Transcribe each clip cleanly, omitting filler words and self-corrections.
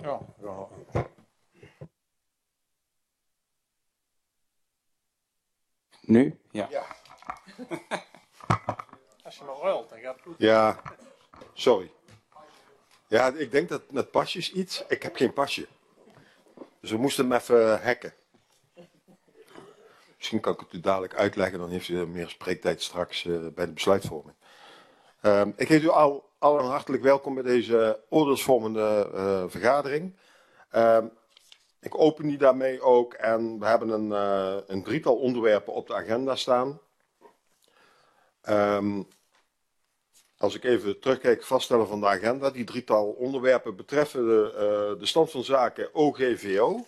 Ja, ja. Nu? Ja. Als je maar ruilt, dan gaat het goed. Ja, sorry. Ja, ik denk dat met pasjes iets. Ik heb geen pasje. Dus we moesten hem even hacken. Misschien kan ik het u dadelijk uitleggen, dan heeft u meer spreektijd straks bij de besluitvorming. Ik heet u allen hartelijk welkom bij deze oordeelsvormende vergadering. Ik open die daarmee ook en we hebben een drietal onderwerpen op de agenda staan. Als ik even terugkijk, vaststellen van de agenda, die drietal onderwerpen betreffen de stand van zaken OGVO.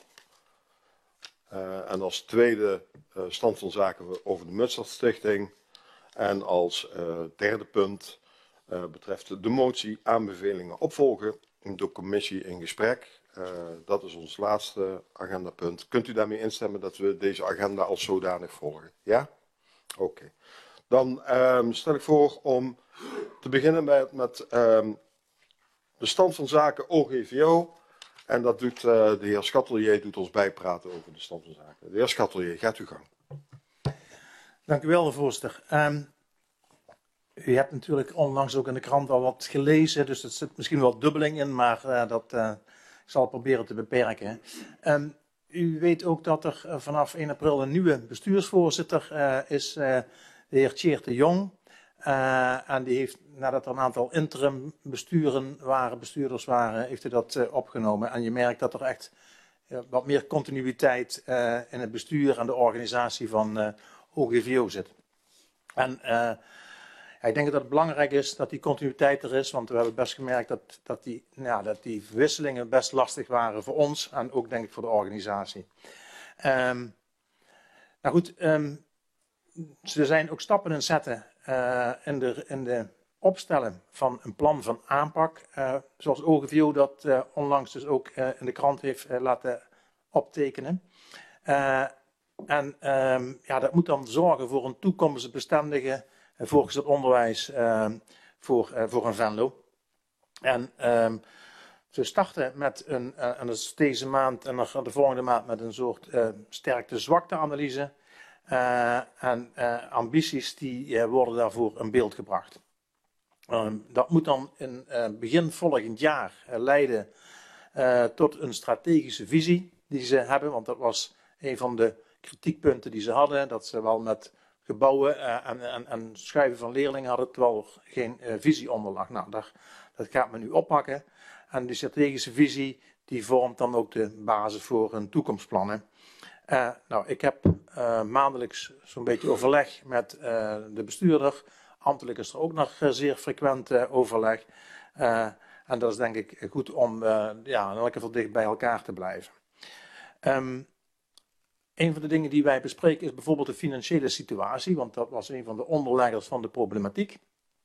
En als tweede stand van zaken over de Mutsstadstichting. En als derde punt betreft de motie aanbevelingen opvolgen door commissie in gesprek. Dat is ons laatste agendapunt. Kunt u daarmee instemmen dat we deze agenda als zodanig volgen? Ja? Oké. Dan stel ik voor om te beginnen met de stand van zaken OGVO. En dat doet de heer Schatelier doet ons bijpraten over de stand van zaken. De heer Schatelier, gaat uw gang. Dank u wel, voorzitter. U hebt natuurlijk onlangs ook in de krant al wat gelezen, dus er zit misschien wel dubbeling in, maar ik zal het proberen te beperken. U weet ook dat er vanaf 1 april een nieuwe bestuursvoorzitter is, de heer Tjeerd de Jong. En die heeft, nadat er een aantal interim bestuurders waren, heeft hij dat opgenomen. En je merkt dat er echt wat meer continuïteit in het bestuur en de organisatie van OGVO zit. En ik denk dat het belangrijk is dat die continuïteit er is, want we hebben best gemerkt dat die verwisselingen best lastig waren voor ons en ook denk ik voor de organisatie. Nou goed, ze zijn ook stappen aan het zetten in de opstellen van een plan van aanpak, zoals OGVO dat onlangs dus ook in de krant heeft laten optekenen. Dat moet dan zorgen voor een toekomstbestendige voortgezet onderwijs voor een Venlo. En ze starten met en dat is deze maand en de volgende maand met een soort sterkte-zwakte-analyse. Ambities die worden daarvoor in beeld gebracht. Dat moet dan in begin volgend jaar leiden tot een strategische visie die ze hebben, want dat was een van de kritiekpunten die ze hadden, dat ze wel met gebouwen en schuiven van leerlingen hadden, terwijl er geen visie onder lag. Nou, dat gaat men nu oppakken. En die strategische visie die vormt dan ook de basis voor hun toekomstplannen. Ik heb maandelijks zo'n beetje overleg met de bestuurder. Ambtelijk is er ook nog zeer frequent overleg. En dat is denk ik goed om in elk geval dicht bij elkaar te blijven. Een van de dingen die wij bespreken is bijvoorbeeld de financiële situatie, want dat was een van de onderleggers van de problematiek.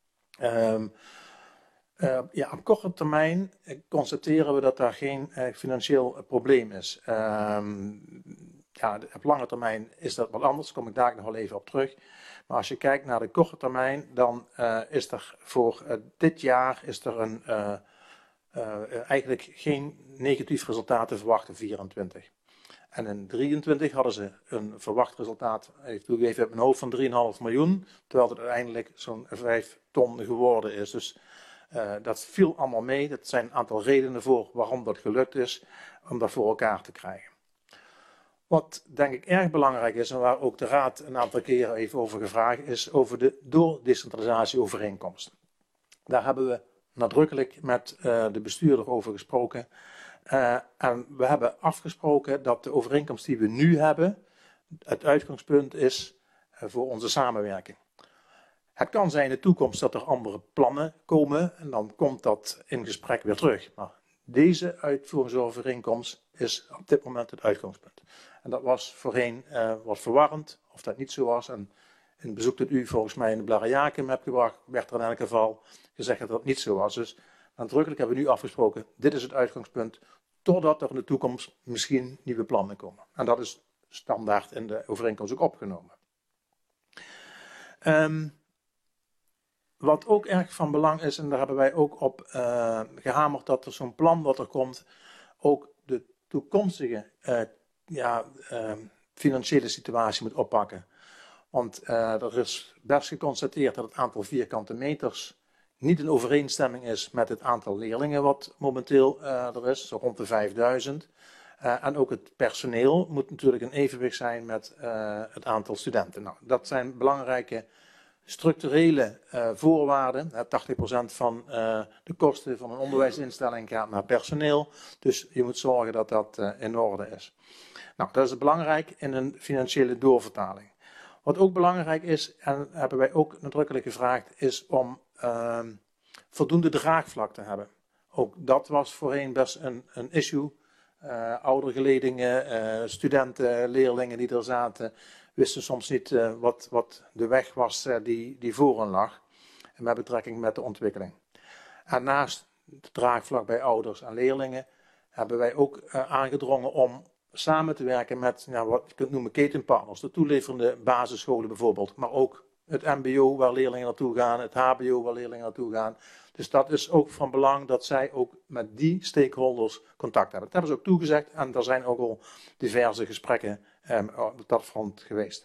Op korte termijn constateren we dat daar geen financieel probleem is. Op lange termijn is dat wat anders, daar kom ik daar nog wel even op terug. Maar als je kijkt naar de korte termijn, dan is er voor dit jaar eigenlijk geen negatief resultaat te verwachten, 24. En in 23 hadden ze een verwacht resultaat, ik doe even uit mijn hoofd, van 3,5 miljoen. Terwijl het uiteindelijk zo'n 5 ton geworden is. Dus dat viel allemaal mee. Dat zijn een aantal redenen voor waarom dat gelukt is om dat voor elkaar te krijgen. Wat denk ik erg belangrijk is en waar ook de Raad een aantal keren even over gevraagd is over de doordecentralisatieovereenkomst. Daar hebben we nadrukkelijk met de bestuurder over gesproken. En we hebben afgesproken dat de overeenkomst die we nu hebben het uitgangspunt is voor onze samenwerking. Het kan zijn in de toekomst dat er andere plannen komen en dan komt dat in gesprek weer terug. Maar deze uitvoeringsovereenkomst is op dit moment het uitgangspunt. En dat was voorheen wat verwarrend, of dat niet zo was. En in het bezoek dat u volgens mij in de Blariakum hebt gebracht, werd er in elk geval gezegd dat dat niet zo was. Dus nadrukkelijk hebben we nu afgesproken, dit is het uitgangspunt, totdat er in de toekomst misschien nieuwe plannen komen. En dat is standaard in de overeenkomst ook opgenomen. Wat ook erg van belang is, en daar hebben wij ook op gehamerd dat er zo'n plan wat er komt ook de toekomstige financiële situatie moet oppakken. Want er is best geconstateerd dat het aantal vierkante meters niet in overeenstemming is met het aantal leerlingen wat momenteel er is, zo rond de 5000. En ook het personeel moet natuurlijk in evenwicht zijn met het aantal studenten. Nou, dat zijn belangrijke structurele voorwaarden. 80% van de kosten van een onderwijsinstelling gaat naar personeel. Dus je moet zorgen dat dat in orde is. Nou, dat is belangrijk in een financiële doorvertaling. Wat ook belangrijk is, en hebben wij ook nadrukkelijk gevraagd, is om voldoende draagvlak te hebben. Ook dat was voorheen best een issue. Oudere leerlingen, studenten, leerlingen die er zaten, wisten soms niet wat de weg was die voor hen lag. En met betrekking met de ontwikkeling. En naast het draagvlak bij ouders en leerlingen hebben wij ook aangedrongen om samen te werken met wat je kunt noemen ketenpartners. De toeleverende basisscholen bijvoorbeeld. Maar ook het mbo waar leerlingen naartoe gaan. Het hbo waar leerlingen naartoe gaan. Dus dat is ook van belang dat zij ook met die stakeholders contact hebben. Dat hebben ze ook toegezegd. En er zijn ook al diverse gesprekken op dat front geweest.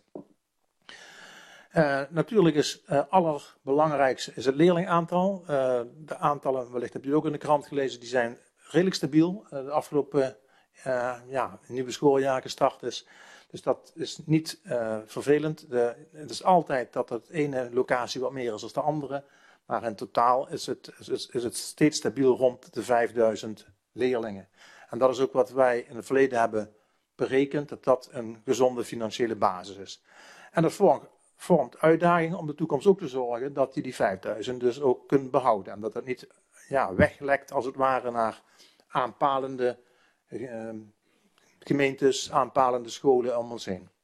Natuurlijk is allerbelangrijkste is het leerlingaantal. De aantallen, wellicht hebt u ook in de krant gelezen, die zijn redelijk stabiel. De afgelopen nieuwe schooljaar gestart is. Dus dat is niet vervelend. Het is altijd dat het ene locatie wat meer is dan de andere. Maar in totaal is het steeds stabiel rond de 5000 leerlingen. En dat is ook wat wij in het verleden hebben berekend, dat dat een gezonde financiële basis is. En dat vormt uitdaging om de toekomst ook te zorgen dat je die 5000 dus ook kunt behouden. En dat het niet weglekt als het ware naar aanpalende gemeentes, aanpalende scholen om ons heen.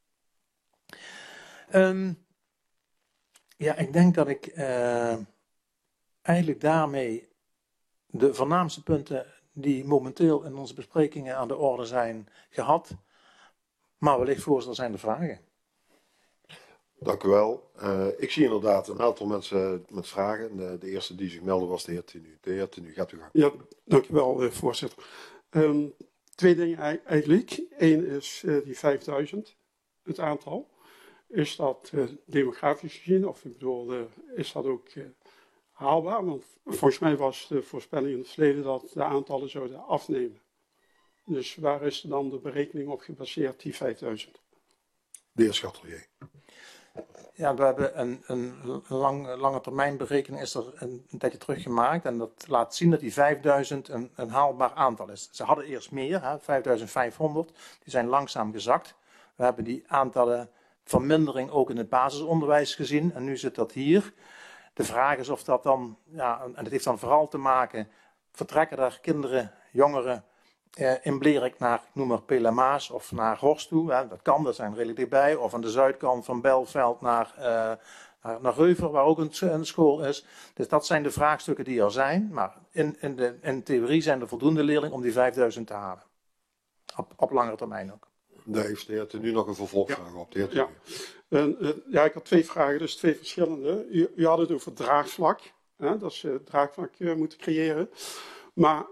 Ik denk dat ik eigenlijk daarmee de voornaamste punten die momenteel in onze besprekingen aan de orde zijn gehad. Maar wellicht, voorzitter, zijn er vragen. Dank u wel. Ik zie inderdaad een aantal mensen met vragen. De eerste die zich meldde was de heer Tinu. De heer Tinu, gaat u gang. Ja, dank u wel, voorzitter. Twee dingen eigenlijk. Eén is die 5000, het aantal. Is dat demografisch gezien, of ik bedoel, is dat ook haalbaar? Want volgens mij was de voorspelling in het verleden dat de aantallen zouden afnemen. Dus waar is dan de berekening op gebaseerd, die 5000? De heer Chatelier. Ja, we hebben een lange termijn berekening is er een tijdje terug gemaakt. En dat laat zien dat die 5000 een haalbaar aantal is. Ze hadden eerst meer, 5500. Die zijn langzaam gezakt. We hebben die aantallen vermindering ook in het basisonderwijs gezien. En nu zit dat hier. De vraag is of dat dan, en het heeft dan vooral te maken, vertrekken daar kinderen, jongeren in Blerik naar, ik noem maar Pelemaas of naar Horst toe. Dat kan, dat zijn redelijk dichtbij. Of aan de zuidkant van Belveld naar Reuver, waar ook een school is. Dus dat zijn de vraagstukken die er zijn. Maar in theorie zijn er voldoende leerlingen om die 5000 te halen. Op langere termijn ook. Daar heeft de heer Tenu nog een vervolgvraag op. De heer Tenu. Ik had twee vragen, dus twee verschillende. U had het over draagvlak. Dat ze draagvlak moeten creëren. Maar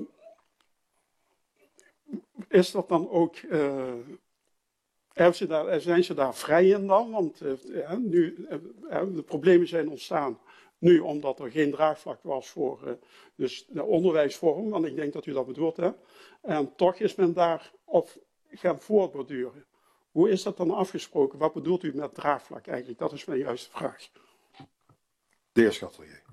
is dat dan ook, zijn ze daar vrij in dan? Want nu, de problemen zijn ontstaan nu omdat er geen draagvlak was voor dus de onderwijsvorm, want ik denk dat u dat bedoelt hebt. En toch is men daar op gaan voortborduren. Hoe is dat dan afgesproken? Wat bedoelt u met draagvlak eigenlijk? Dat is mijn juiste vraag. De heer Chatelier.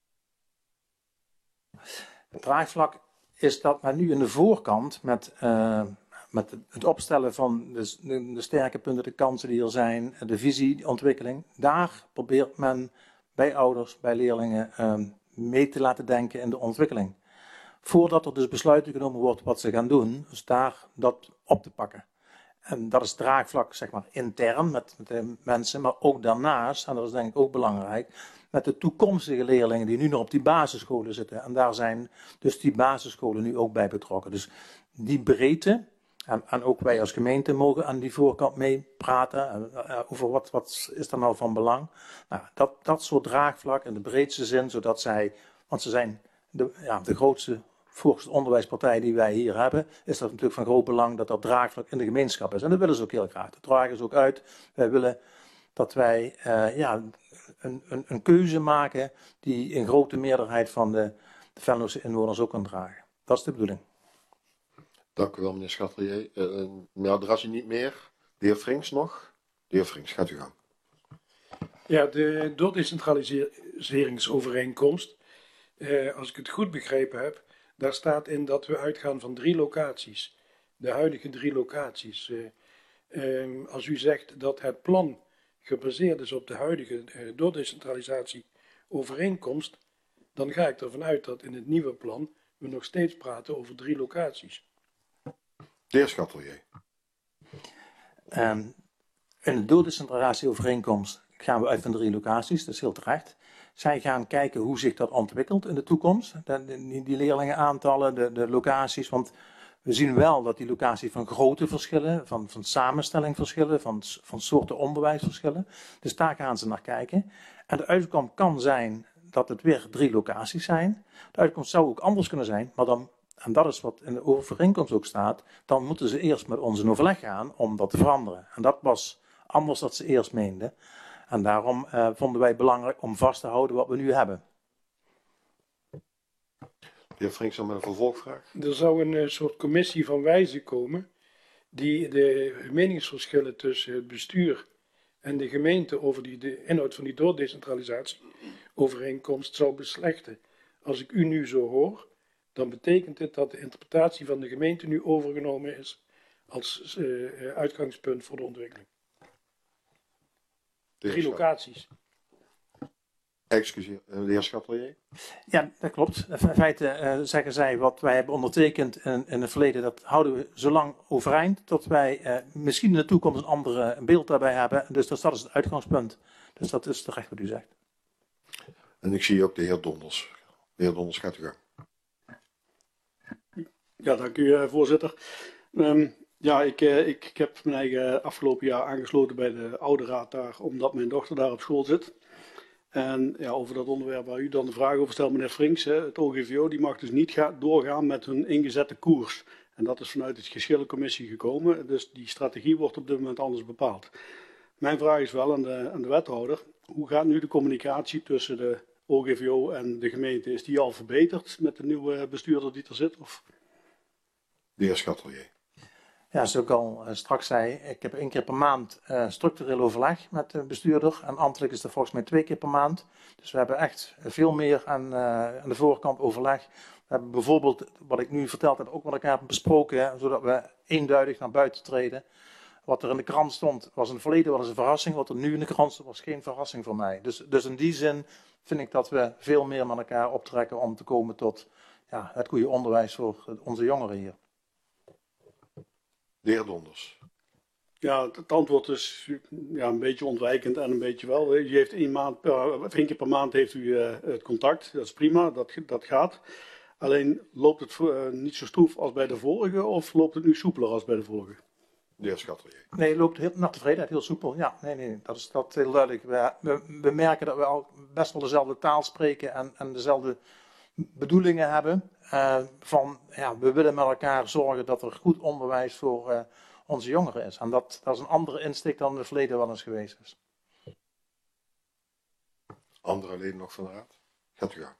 Draagvlak is dat men nu in de voorkant met het opstellen van de sterke punten, de kansen die er zijn, de visie, de ontwikkeling. Daar probeert men bij ouders, bij leerlingen mee te laten denken in de ontwikkeling. Voordat er dus besluiten genomen wordt wat ze gaan doen, dus daar dat op te pakken. En dat is draagvlak, zeg maar, intern met de mensen, maar ook daarnaast, en dat is denk ik ook belangrijk, met de toekomstige leerlingen die nu nog op die basisscholen zitten. En daar zijn dus die basisscholen nu ook bij betrokken. Dus die breedte, en ook wij als gemeente mogen aan die voorkant meepraten over wat is er nou van belang. Nou, dat soort draagvlak in de breedste zin, zodat zij, want ze zijn de grootste volgens de onderwijspartij die wij hier hebben, is dat natuurlijk van groot belang dat dat draagvlak in de gemeenschap is. En dat willen ze ook heel graag. Dat dragen ze ook uit. Wij willen dat wij een keuze maken die een grote meerderheid van de Venlose inwoners ook kan dragen. Dat is de bedoeling. Dank u wel, meneer Schatelier. Meneer Drassi niet meer. De heer Frings nog. De heer Frings, gaat u gang. Ja, de doordecentraliseringsovereenkomst, als ik het goed begrepen heb, daar staat in dat we uitgaan van 3 locaties. De huidige 3 locaties. Als u zegt dat het plan gebaseerd is op de huidige doordecentralisatieovereenkomst, dan ga ik ervan uit dat in het nieuwe plan we nog steeds praten over 3 locaties. De heer Schatelier. In de doordecentralisatieovereenkomst gaan we uit van 3 locaties, dat is heel terecht. Zij gaan kijken hoe zich dat ontwikkelt in de toekomst. Die leerlingenaantallen, de locaties. Want we zien wel dat die locaties van grootte verschillen, van samenstelling verschillen, van soorten onderwijs verschillen. Dus daar gaan ze naar kijken. En de uitkomst kan zijn dat het weer 3 locaties zijn. De uitkomst zou ook anders kunnen zijn, maar dan, en dat is wat in de overeenkomst ook staat, dan moeten ze eerst met ons in overleg gaan om dat te veranderen. En dat was anders dan ze eerst meenden. En daarom vonden wij het belangrijk om vast te houden wat we nu hebben. De heer Frings dan met een vervolgvraag. Er zou een soort commissie van wijzen komen die de meningsverschillen tussen het bestuur en de gemeente over de inhoud van die doordecentralisatieovereenkomst zou beslechten. Als ik u nu zo hoor, dan betekent het dat de interpretatie van de gemeente nu overgenomen is als uitgangspunt voor de ontwikkeling. 3 locaties. Excuseer, de heer Schatelier. Ja, dat klopt. In feite zeggen zij wat wij hebben ondertekend in het verleden, dat houden we zo lang overeind tot wij misschien in de toekomst een ander beeld daarbij hebben. Dus dat is het uitgangspunt. Dus dat is terecht wat u zegt. En ik zie ook de heer Donders. De heer Donders, gaat u gang. Ja, dank u, voorzitter. Ik heb mijn eigen afgelopen jaar aangesloten bij de oude raad daar, omdat mijn dochter daar op school zit. En ja, over dat onderwerp waar u dan de vraag over stelt, meneer Frings, het OGVO die mag dus niet doorgaan met hun ingezette koers. En dat is vanuit de geschillencommissie gekomen, dus die strategie wordt op dit moment anders bepaald. Mijn vraag is wel aan de wethouder, hoe gaat nu de communicatie tussen de OGVO en de gemeente? Is die al verbeterd met de nieuwe bestuurder die er zit? Of? De heer Schatelier. Ja, zoals ik al straks zei, ik heb 1 keer per maand structureel overleg met de bestuurder. En ambtelijk is dat volgens mij 2 keer per maand. Dus we hebben echt veel meer aan de voorkant overleg. We hebben bijvoorbeeld, wat ik nu verteld heb, ook met elkaar besproken, hè, zodat we eenduidig naar buiten treden. Wat er in de krant stond, was in het verleden wel eens een verrassing. Wat er nu in de krant stond, was geen verrassing voor mij. Dus in die zin vind ik dat we veel meer met elkaar optrekken om te komen tot het goede onderwijs voor onze jongeren hier. De heer Donders. Ja, het antwoord is een beetje ontwijkend en een beetje wel. U heeft 1 keer per maand heeft u het contact. Dat is prima, dat gaat. Alleen loopt het niet zo stroef als bij de vorige of loopt het nu soepeler als bij de vorige? De heer Schatelier. Nee, het loopt naar tevredenheid heel soepel. Ja, nee, dat is heel duidelijk. We merken dat we al best wel dezelfde taal spreken en dezelfde bedoelingen hebben. We willen met elkaar zorgen dat er goed onderwijs voor onze jongeren is. En dat is een andere insteek dan in het verleden wel eens geweest is. Andere leden nog van de raad? Gaat u gang.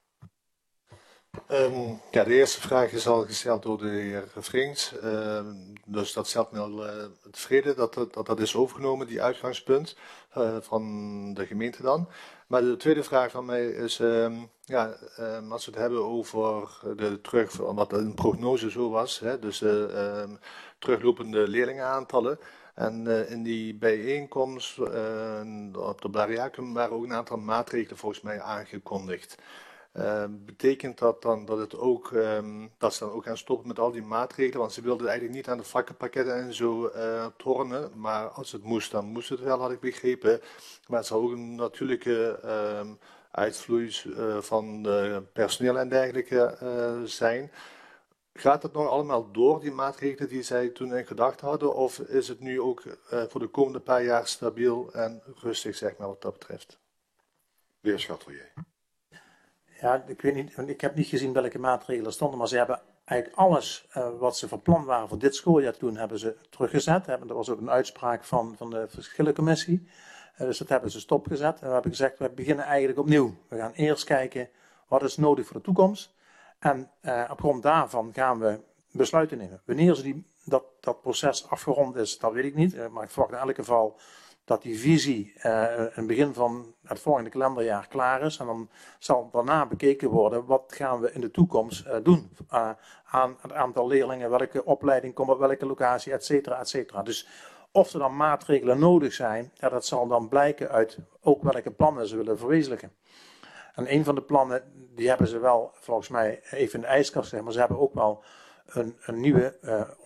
De eerste vraag is al gesteld door de heer Frings. Dus dat stelt me al tevreden dat is overgenomen, die uitgangspunt van de gemeente dan. Maar de tweede vraag van mij is, als we het hebben over wat een prognose zo was, dus de teruglopende leerlingenaantallen. En in die bijeenkomst op de Blariacum waren ook een aantal maatregelen volgens mij aangekondigd. Betekent dat dan dat dat ze dan ook gaan stoppen met al die maatregelen? Want ze wilden eigenlijk niet aan de vakkenpakketten en zo tornen. Maar als het moest, dan moest het wel, had ik begrepen. Maar het zou ook een natuurlijke uitvloeis van personeel en dergelijke zijn. Gaat het nog allemaal door, die maatregelen die zij toen in gedachten hadden? Of is het nu ook voor de komende paar jaar stabiel en rustig, zeg maar, wat dat betreft? De heer Schatelier. Ja, ik weet niet, ik heb niet gezien welke maatregelen er stonden, maar ze hebben eigenlijk alles wat ze van plan waren voor dit schooljaar toen, hebben ze teruggezet. Er was ook een uitspraak van de verschillencommissie. Dus dat hebben ze stopgezet. En we hebben gezegd, we beginnen eigenlijk opnieuw. We gaan eerst kijken wat is nodig voor de toekomst. En op grond daarvan gaan we besluiten nemen. Wanneer dat proces afgerond is, dat weet ik niet. Maar ik verwacht in elk geval dat die visie in het begin van het volgende kalenderjaar klaar is. En dan zal daarna bekeken worden, wat gaan we in de toekomst doen aan het aantal leerlingen, welke opleiding komt op welke locatie, et cetera, et cetera. Dus of er dan maatregelen nodig zijn, ja, dat zal dan blijken uit ook welke plannen ze willen verwezenlijken. En een van de plannen, die hebben ze wel volgens mij even in de ijskast gezet, maar ze hebben ook wel een nieuwe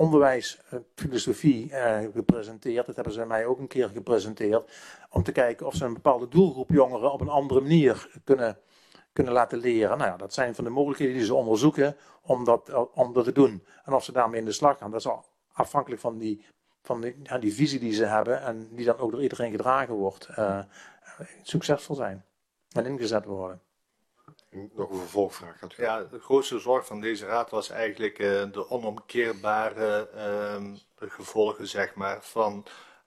onderwijsfilosofie gepresenteerd. Dat hebben ze mij ook een keer gepresenteerd. Om te kijken of ze een bepaalde doelgroep jongeren op een andere manier kunnen laten leren. Nou ja, dat zijn van de mogelijkheden die ze onderzoeken om dat te doen. En of ze daarmee in de slag gaan, dat is al afhankelijk van die visie die ze hebben. En die dan ook door iedereen gedragen wordt. Succesvol zijn en ingezet worden. Nog een vervolgvraag. Gaat u Ja, de grootste zorg van deze raad was eigenlijk de onomkeerbare gevolgen, zeg maar, van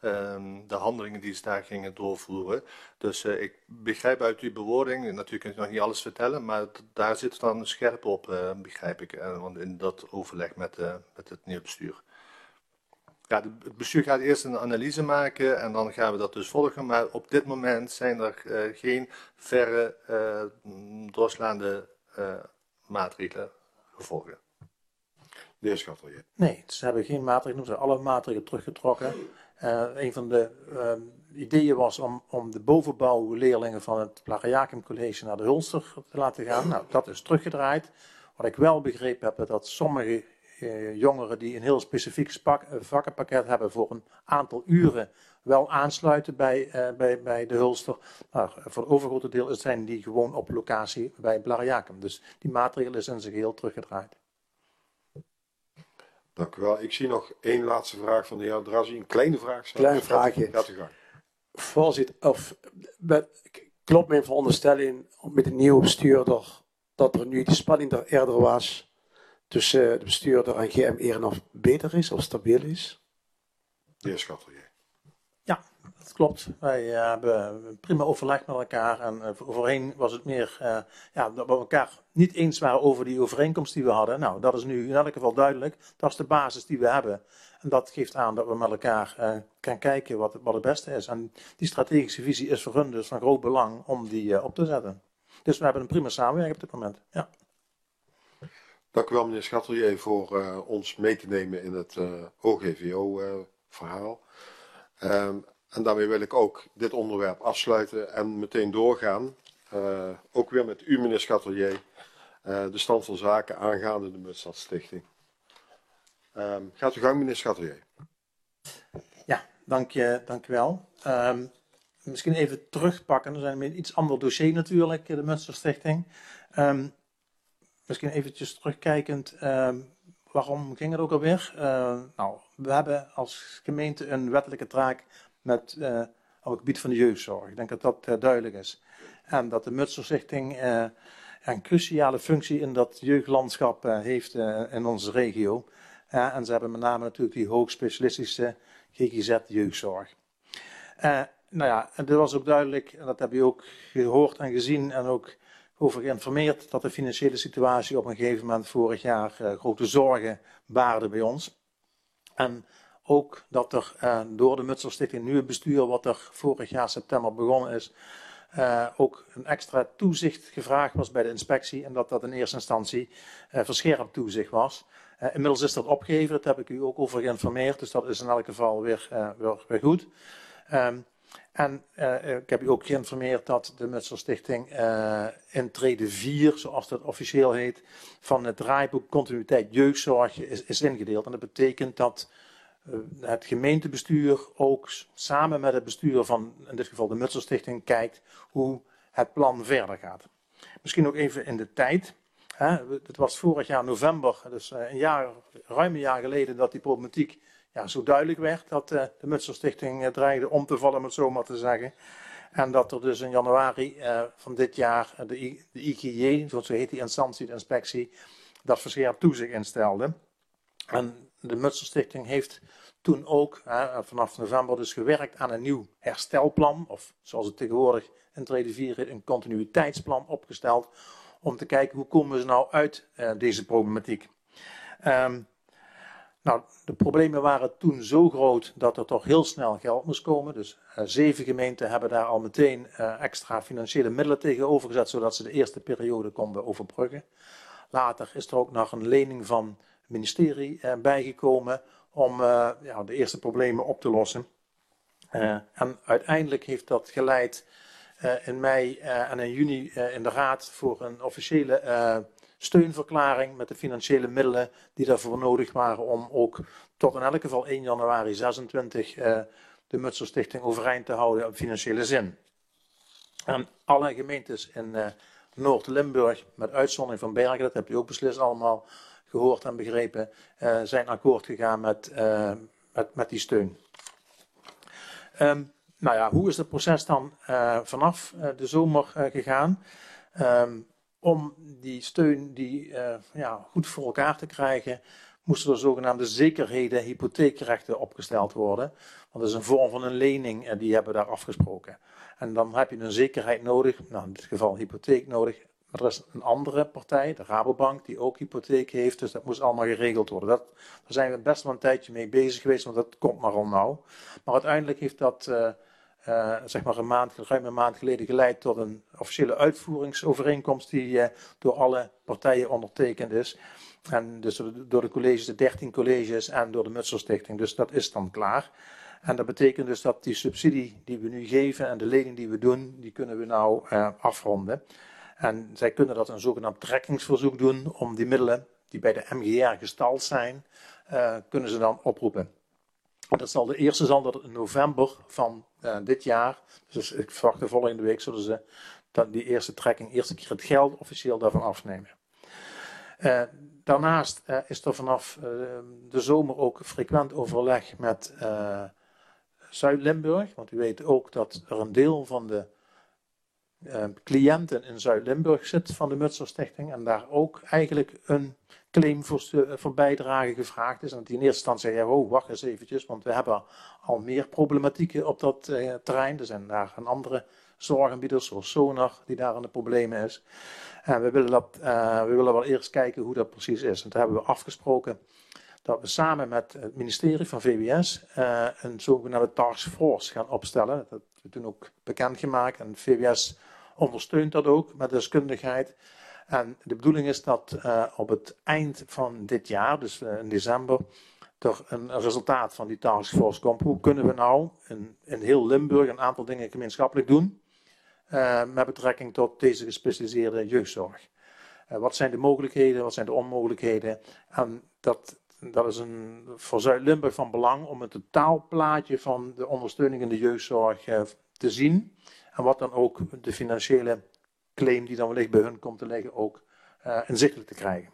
de handelingen die ze daar gingen doorvoeren. Dus ik begrijp uit uw bewoording, natuurlijk kan ik nog niet alles vertellen, maar daar zit dan scherp op, begrijp ik, want in dat overleg met het nieuwe bestuur. Ja, het bestuur gaat eerst een analyse maken en dan gaan we dat dus volgen. Maar op dit moment zijn er geen verre doorslaande maatregelen gevolgen. De heer Schatelier. Nee, ze hebben geen maatregelen, ze hebben alle maatregelen teruggetrokken. Een van de ideeën was om de bovenbouwleerlingen van het Plagiacum College naar de Hulster te laten gaan. Nou, dat is teruggedraaid. Wat ik wel begrepen heb, dat sommige jongeren die een heel specifiek vakkenpakket hebben voor een aantal uren wel aansluiten bij de Hulster. Maar voor het overgrote deel zijn die gewoon op locatie bij Plagiacum. Dus die maatregelen is in zijn geheel teruggedraaid. Dank u wel. Ik zie nog één laatste vraag van de heer Drazzi. Een kleine vraag. Klein vraagje. Gaat u gang. Voorzitter, klopt mijn veronderstelling met de nieuwe bestuurder dat er nu die spanning er eerder was tussen de bestuurder en GM Ehrenhof beter is of stabiel is? De heer Schatelier. Ja, dat klopt. Wij hebben prima overleg met elkaar. En voorheen was het meer dat we elkaar niet eens waren over die overeenkomst die we hadden. Nou, dat is nu in elk geval duidelijk. Dat is de basis die we hebben. En dat geeft aan dat we met elkaar gaan kijken wat het beste is. En die strategische visie is voor hun dus van groot belang om die op te zetten. Dus we hebben een prima samenwerking op dit moment. Ja. Dank u wel, meneer Schatelier, voor ons mee te nemen in het OGVO-verhaal. En daarmee wil ik ook dit onderwerp afsluiten en meteen doorgaan. Ook weer met u, meneer Schatelier, de stand van zaken aangaande de Muntstadstichting. Gaat u gang, meneer Schatelier. Ja, dank je wel. Misschien even terugpakken. Er zijn een iets ander dossier natuurlijk, de Muntstadstichting. Misschien eventjes terugkijkend, waarom ging het ook alweer? We hebben als gemeente een wettelijke taak op het gebied van de jeugdzorg. Ik denk dat dat duidelijk is. En dat de Muntstadstichting een cruciale functie in dat jeugdlandschap heeft in onze regio. En ze hebben met name natuurlijk die hoogspecialistische GGZ-jeugdzorg. En dat was ook duidelijk, en dat heb je ook gehoord en gezien en ook over geïnformeerd, dat de financiële situatie op een gegeven moment vorig jaar grote zorgen baarde bij ons. En ook dat er door de Muntstadstichting nieuwe bestuur, wat er vorig jaar september begonnen is, ook een extra toezicht gevraagd was bij de inspectie en dat in eerste instantie verscherpt toezicht was. Inmiddels is dat opgegeven, daar heb ik u ook over geïnformeerd, dus dat is in elk geval weer goed. Ik heb u ook geïnformeerd dat de Muntstadstichting in trede 4, zoals dat officieel heet, van het draaiboek Continuïteit Jeugdzorg is ingedeeld. En dat betekent dat het gemeentebestuur ook samen met het bestuur van, in dit geval de Muntstadstichting, kijkt hoe het plan verder gaat. Misschien ook even in de tijd. Het was vorig jaar november, dus ruim een jaar geleden, dat die problematiek zo duidelijk werd dat de Muntstadstichting dreigde om te vallen, om het zo maar te zeggen. En dat er dus in januari van dit jaar de IGJ, zo heet die instantie, de inspectie, dat verscherpt toezicht instelde. En de Mutselstichting heeft toen ook vanaf november dus gewerkt aan een nieuw herstelplan, of zoals het tegenwoordig in het reden 4 heet, een continuïteitsplan opgesteld, om te kijken hoe komen we nou uit deze problematiek. Nou, de problemen waren toen zo groot dat er toch heel snel geld moest komen. Dus 7 gemeenten hebben daar al meteen extra financiële middelen tegenover gezet, zodat ze de eerste periode konden overbruggen. Later is er ook nog een lening van het ministerie bijgekomen om de eerste problemen op te lossen. En uiteindelijk heeft dat geleid in mei en in juni in de Raad voor een officiële steunverklaring met de financiële middelen die daarvoor nodig waren om ook tot in elk geval 1 januari 26 de Mutselstichting overeind te houden in financiële zin. En alle gemeentes in Noord-Limburg, met uitzondering van Bergen, dat hebt u ook beslist allemaal gehoord en begrepen, zijn akkoord gegaan met die steun. Nou ja, hoe is het proces dan vanaf de zomer gegaan? Om die steun goed voor elkaar te krijgen, moesten er zogenaamde zekerheden, hypotheekrechten opgesteld worden. Want dat is een vorm van een lening en die hebben we daar afgesproken. En dan heb je een zekerheid nodig, nou in dit geval hypotheek nodig. Maar er is een andere partij, de Rabobank, die ook hypotheek heeft, dus dat moest allemaal geregeld worden. Daar zijn we best wel een tijdje mee bezig geweest, want dat komt maar al nauw. Maar uiteindelijk heeft dat ruim een maand geleden geleid tot een officiële uitvoeringsovereenkomst die door alle partijen ondertekend is. En dus door de colleges, de 13 colleges en door de Mutselstichting. Dus dat is dan klaar. En dat betekent dus dat die subsidie die we nu geven en de lening die we doen, die kunnen we nou afronden. En zij kunnen dat een zogenaamd trekkingsverzoek doen om die middelen die bij de MGR gestald zijn, kunnen ze dan oproepen. Dat zal de eerste zijn dat in november van dit jaar, dus ik verwacht de volgende week, zullen ze dan die eerste trekking, eerste keer het geld officieel daarvan afnemen. Daarnaast is er vanaf de zomer ook frequent overleg met Zuid-Limburg, want u weet ook dat er een deel van de cliënten in Zuid-Limburg zit van de Mutselstichting en daar ook eigenlijk een claim voor bijdrage gevraagd is. En die in eerste instantie zei, oh, wacht eens eventjes, want we hebben al meer problematieken op dat terrein. Er zijn daar een andere zorgaanbieders zoals Sonar die daar aan de problemen is. En we willen wel eerst kijken hoe dat precies is. En toen hebben we afgesproken dat we samen met het ministerie van VWS een zogenaamde taskforce gaan opstellen. Dat hebben we toen ook bekendgemaakt en VWS ondersteunt dat ook met deskundigheid. En de bedoeling is dat op het eind van dit jaar, dus in december, er een resultaat van die taskforce komt. Hoe kunnen we nou in heel Limburg een aantal dingen gemeenschappelijk doen met betrekking tot deze gespecialiseerde jeugdzorg? Wat zijn de mogelijkheden, wat zijn de onmogelijkheden? En dat is voor Zuid-Limburg van belang om een totaalplaatje van de ondersteuning in de jeugdzorg te zien. En wat dan ook de financiële claim die dan wellicht bij hun komt te liggen ook inzichtelijk te krijgen.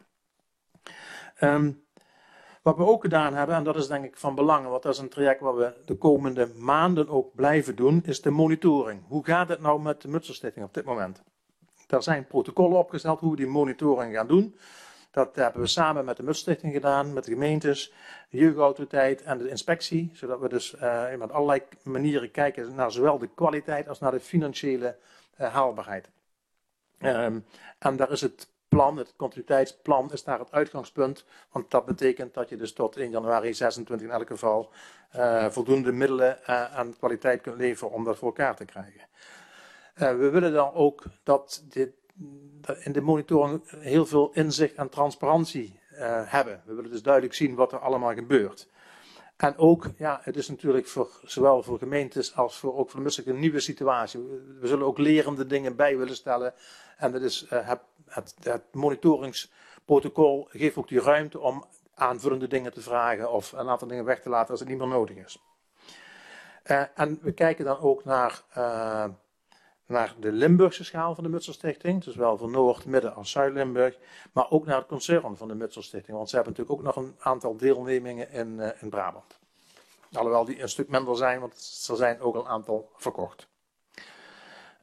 Wat we ook gedaan hebben, en dat is denk ik van belang, want dat is een traject wat we de komende maanden ook blijven doen, is de monitoring. Hoe gaat het nou met de Mutselstichting op dit moment? Daar zijn protocollen opgesteld hoe we die monitoring gaan doen. Dat hebben we samen met de Mutselstichting gedaan, met de gemeentes, de jeugdautoriteit en de inspectie. Zodat we dus met allerlei manieren kijken naar zowel de kwaliteit als naar de financiële haalbaarheid. En daar is het plan, het continuïteitsplan, is daar het uitgangspunt. Want dat betekent dat je dus tot 1 januari 26 in elk geval voldoende middelen en kwaliteit kunt leveren om dat voor elkaar te krijgen. We willen dan ook dat in de monitoring heel veel inzicht en transparantie hebben. We willen dus duidelijk zien wat er allemaal gebeurt. En ook, ja, het is natuurlijk zowel voor gemeentes als ook voor de Mutselstichting een nieuwe situatie. We zullen ook lerende dingen bij willen stellen. En dat is, het monitoringsprotocol geeft ook die ruimte om aanvullende dingen te vragen of een aantal dingen weg te laten als het niet meer nodig is. En we kijken dan ook naar de Limburgse schaal van de Mutselstichting, dus wel voor Noord-, Midden- als Zuid-Limburg, maar ook naar het concern van de Mutselstichting, want ze hebben natuurlijk ook nog een aantal deelnemingen in Brabant. Alhoewel die een stuk minder zijn, want er zijn ook een aantal verkocht.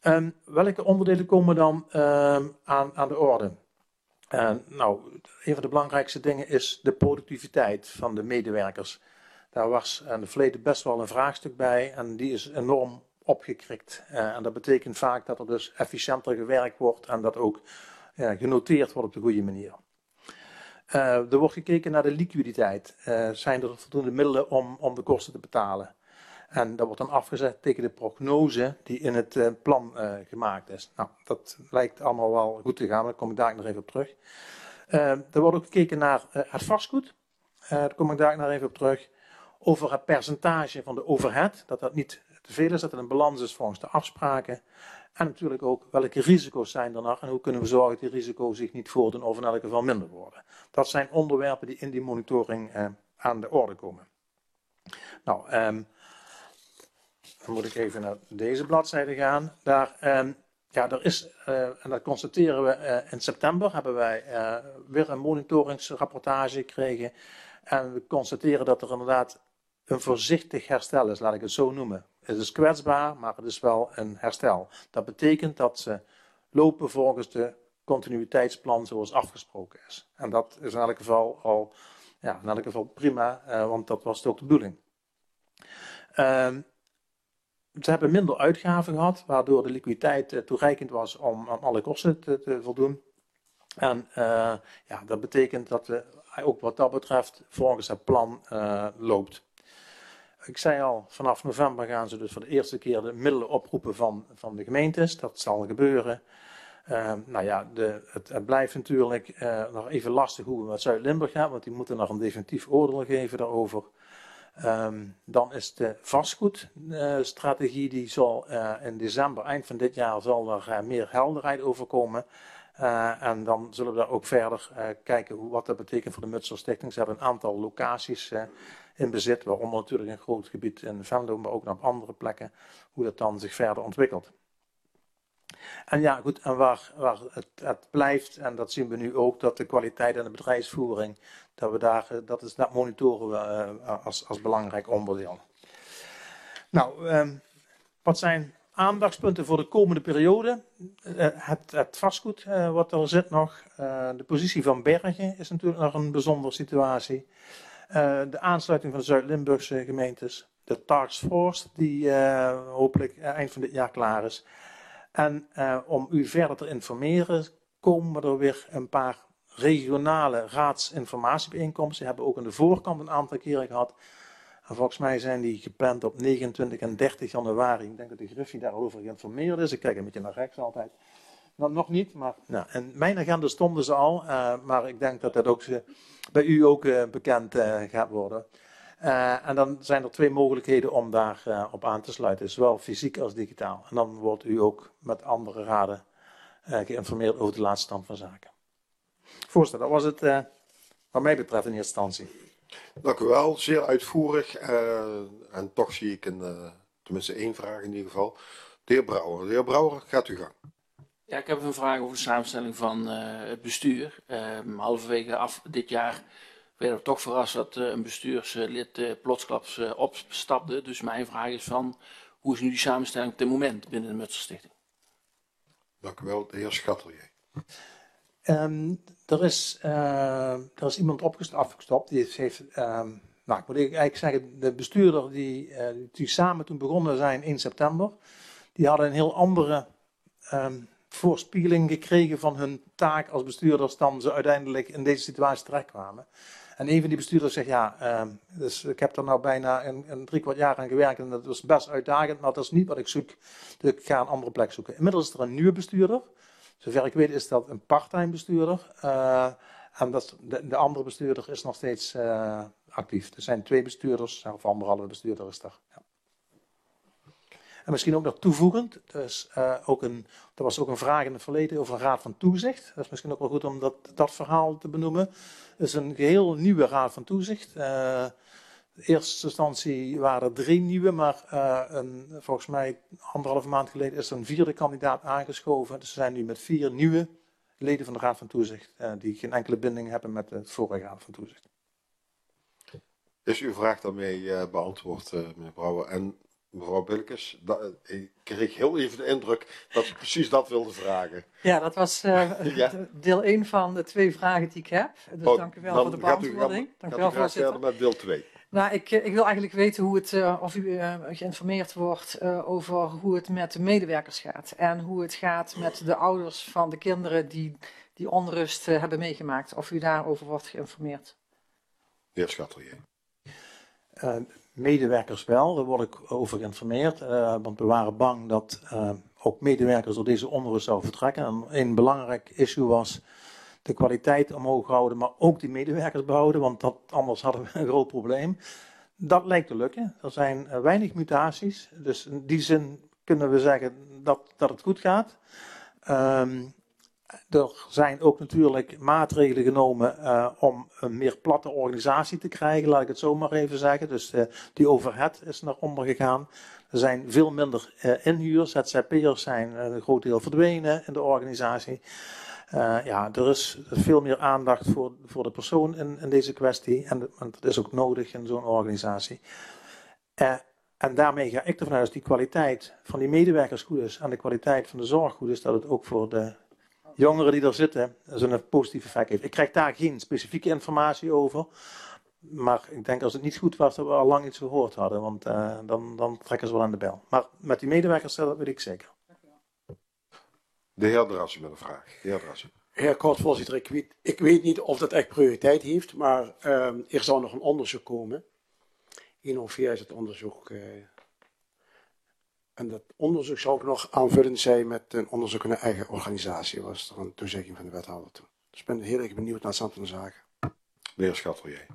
Welke onderdelen komen dan aan de orde? Nou, een van de belangrijkste dingen is de productiviteit van de medewerkers. Daar was in het verleden best wel een vraagstuk bij en die is enorm opgekrikt. En dat betekent vaak dat er dus efficiënter gewerkt wordt en dat ook genoteerd wordt op de goede manier. Er wordt gekeken naar de liquiditeit. Zijn er voldoende middelen om de kosten te betalen? En dat wordt dan afgezet tegen de prognose die in het plan gemaakt is. Nou, dat lijkt allemaal wel goed te gaan, daar kom ik daar nog even op terug. Er wordt ook gekeken naar het vastgoed. Daar kom ik daar nog even op terug. Over het percentage van de overhead, dat niet te veel is, dat het een balans is volgens de afspraken. En natuurlijk ook welke risico's zijn er nog en hoe kunnen we zorgen dat die risico's zich niet voordoen of in elk geval minder worden. Dat zijn onderwerpen die in die monitoring aan de orde komen. Nou, dan moet ik even naar deze bladzijde gaan. Daar, er is, en dat constateren we in september, hebben wij weer een monitoringsrapportage gekregen. En we constateren dat er inderdaad een voorzichtig herstel is, laat ik het zo noemen. Het is kwetsbaar, maar het is wel een herstel. Dat betekent dat ze lopen volgens de continuïteitsplan zoals afgesproken is. En dat is in elk geval al, in elk geval prima, want dat was ook de bedoeling. Ze hebben minder uitgaven gehad, waardoor de liquiditeit toereikend was om aan alle kosten te voldoen. En dat betekent dat we ook wat dat betreft volgens het plan loopt. Ik zei al, vanaf november gaan ze dus voor de eerste keer de middelen oproepen van de gemeentes. Dat zal gebeuren. Het blijft natuurlijk nog even lastig hoe we met Zuid-Limburg gaan, want die moeten nog een definitief oordeel geven daarover. Dan is de vastgoedstrategie, die zal in december, eind van dit jaar, zal er meer helderheid over komen. En dan zullen we daar ook verder kijken wat dat betekent voor de Mutser Stichting. Ze hebben een aantal locaties in bezit, waaronder natuurlijk een groot gebied in Venlo, maar ook op andere plekken, hoe dat dan zich verder ontwikkelt. En ja, goed, en waar het blijft, en dat zien we nu ook, dat de kwaliteit en de bedrijfsvoering, dat monitoren we als belangrijk onderdeel. Nou, wat zijn aandachtspunten voor de komende periode? Het vastgoed wat er zit nog. De positie van Bergen is natuurlijk nog een bijzondere situatie. De aansluiting van de Zuid-Limburgse gemeentes. De taskforce die hopelijk eind van dit jaar klaar is. En om u verder te informeren komen er weer een paar regionale raadsinformatiebijeenkomsten. Die hebben we ook aan de voorkant een aantal keren gehad. En volgens mij zijn die gepland op 29 en 30 januari. Ik denk dat de Griffie daarover geïnformeerd is. Ik kijk een beetje naar rechts altijd. Nog niet, maar in mijn agenda stonden ze al. Maar ik denk dat dat ook bij u ook bekend gaat worden. En dan zijn er twee mogelijkheden om daar op aan te sluiten. Zowel fysiek als digitaal. En dan wordt u ook met andere raden geïnformeerd over de laatste stand van zaken. Voorzitter, dat was het wat mij betreft in eerste instantie. Dank u wel, zeer uitvoerig. En toch zie ik tenminste één vraag in ieder geval. De heer Brouwer. De heer Brouwer, gaat u gang. Ja, ik heb een vraag over de samenstelling van het bestuur. Halverwege dit jaar werden we toch verrast dat een bestuurslid plotsklaps opstapte. Dus mijn vraag is van, hoe is nu die samenstelling op dit moment binnen de Mutser Stichting? Dank u wel, de heer Schatelier. Er is iemand afgestopt. Die heeft, ik moet eigenlijk zeggen, de bestuurder die samen toen begonnen zijn in september, die hadden een heel andere voorspiegeling gekregen van hun taak als bestuurders dan ze uiteindelijk in deze situatie terechtkwamen. En een van die bestuurders zegt, dus ik heb er nou bijna een 3/4 jaar aan gewerkt en dat was best uitdagend, maar dat is niet wat ik zoek, dus ik ga een andere plek zoeken. Inmiddels is er een nieuwe bestuurder. Zover ik weet is dat een parttime bestuurder. En de andere bestuurder is nog steeds actief. Er zijn 2 bestuurders, of 1,5 bestuurder is er. Ja. En misschien ook nog toevoegend, dus, er was ook een vraag in het verleden over een raad van toezicht. Dat is misschien ook wel goed om dat verhaal te benoemen. Het is een geheel nieuwe raad van toezicht. In eerste instantie waren er 3 nieuwe, maar volgens mij 1,5 maand geleden is er een 4e kandidaat aangeschoven. Dus we zijn nu met 4 nieuwe leden van de Raad van Toezicht die geen enkele binding hebben met de vorige Raad van Toezicht. Is uw vraag daarmee beantwoord, meneer Brouwer? En Mevrouw Bilkes, ik kreeg heel even de indruk dat ze precies dat wilde vragen. Ja, dat was deel 1 van de 2 vragen die ik heb. Dus dank u wel voor de beantwoording. Dank u wel, voorzitter. Verder met deel 2. Nou, ik wil eigenlijk weten hoe het, of u geïnformeerd wordt over hoe het met de medewerkers gaat. En hoe het gaat met de ouders van de kinderen die onrust hebben meegemaakt. Of u daarover wordt geïnformeerd. De heer Schatelier. Medewerkers wel, daar word ik over geïnformeerd. Want we waren bang dat ook medewerkers door deze onrust zouden vertrekken. En een belangrijk issue was de kwaliteit omhoog houden, maar ook die medewerkers behouden. Want anders hadden we een groot probleem. Dat lijkt te lukken. Er zijn weinig mutaties. Dus in die zin kunnen we zeggen dat het goed gaat. Er zijn ook natuurlijk maatregelen genomen om een meer platte organisatie te krijgen, laat ik het zo maar even zeggen. Dus die overhead is naar onder gegaan. Er zijn veel minder inhuur, ZZP'ers zijn een groot deel verdwenen in de organisatie. Er is veel meer aandacht voor de persoon in deze kwestie en dat is ook nodig in zo'n organisatie. En daarmee ga ik ervan uit dat die kwaliteit van die medewerkers goed is en de kwaliteit van de zorg goed is, dat het ook voor de jongeren die er zitten een positief effect heeft. Ik krijg daar geen specifieke informatie over. Maar ik denk als het niet goed was dat we al lang iets gehoord hadden. Want dan trekken ze wel aan de bel. Maar met die medewerkers dat weet ik zeker. De heer Drassi met een vraag. De heer Drassi. Heer kort voorzitter, ik weet niet of dat echt prioriteit heeft. Maar er zou nog een onderzoek komen. In hoeverre is het onderzoek... En dat onderzoek zou ook nog aanvullend zijn met een onderzoek in de eigen organisatie, was er een toezegging van de wethouder toen. Dus ik ben heel erg benieuwd naar het stand van de zaken. De heer Schatelier.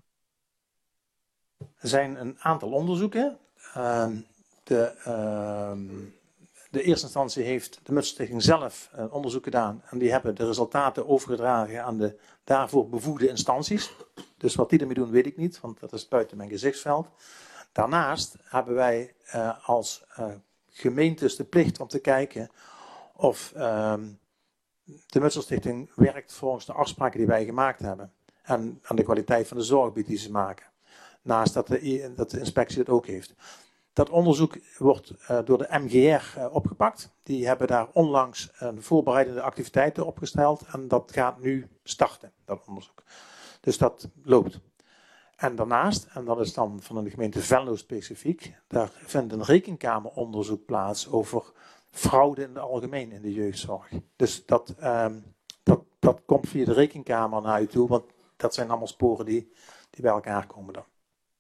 Er zijn een aantal onderzoeken. De eerste instantie heeft de Mutsstichting zelf een onderzoek gedaan. En die hebben de resultaten overgedragen aan de daarvoor bevoegde instanties. Dus wat die ermee doen weet ik niet, want dat is buiten mijn gezichtsveld. Daarnaast hebben wij als gemeentes de plicht om te kijken of de Mutsstichting werkt volgens de afspraken die wij gemaakt hebben. En aan de kwaliteit van de zorg biedt die ze maken. Naast dat de inspectie het ook heeft. Dat onderzoek wordt door de MGR opgepakt. Die hebben daar onlangs een voorbereidende activiteiten opgesteld. En dat gaat nu starten, dat onderzoek. Dus dat loopt. En daarnaast, en dat is dan van de gemeente Venlo specifiek, daar vindt een rekenkameronderzoek plaats over fraude in het algemeen in de jeugdzorg. Dus dat komt via de rekenkamer naar u toe, want dat zijn allemaal sporen die bij elkaar komen dan.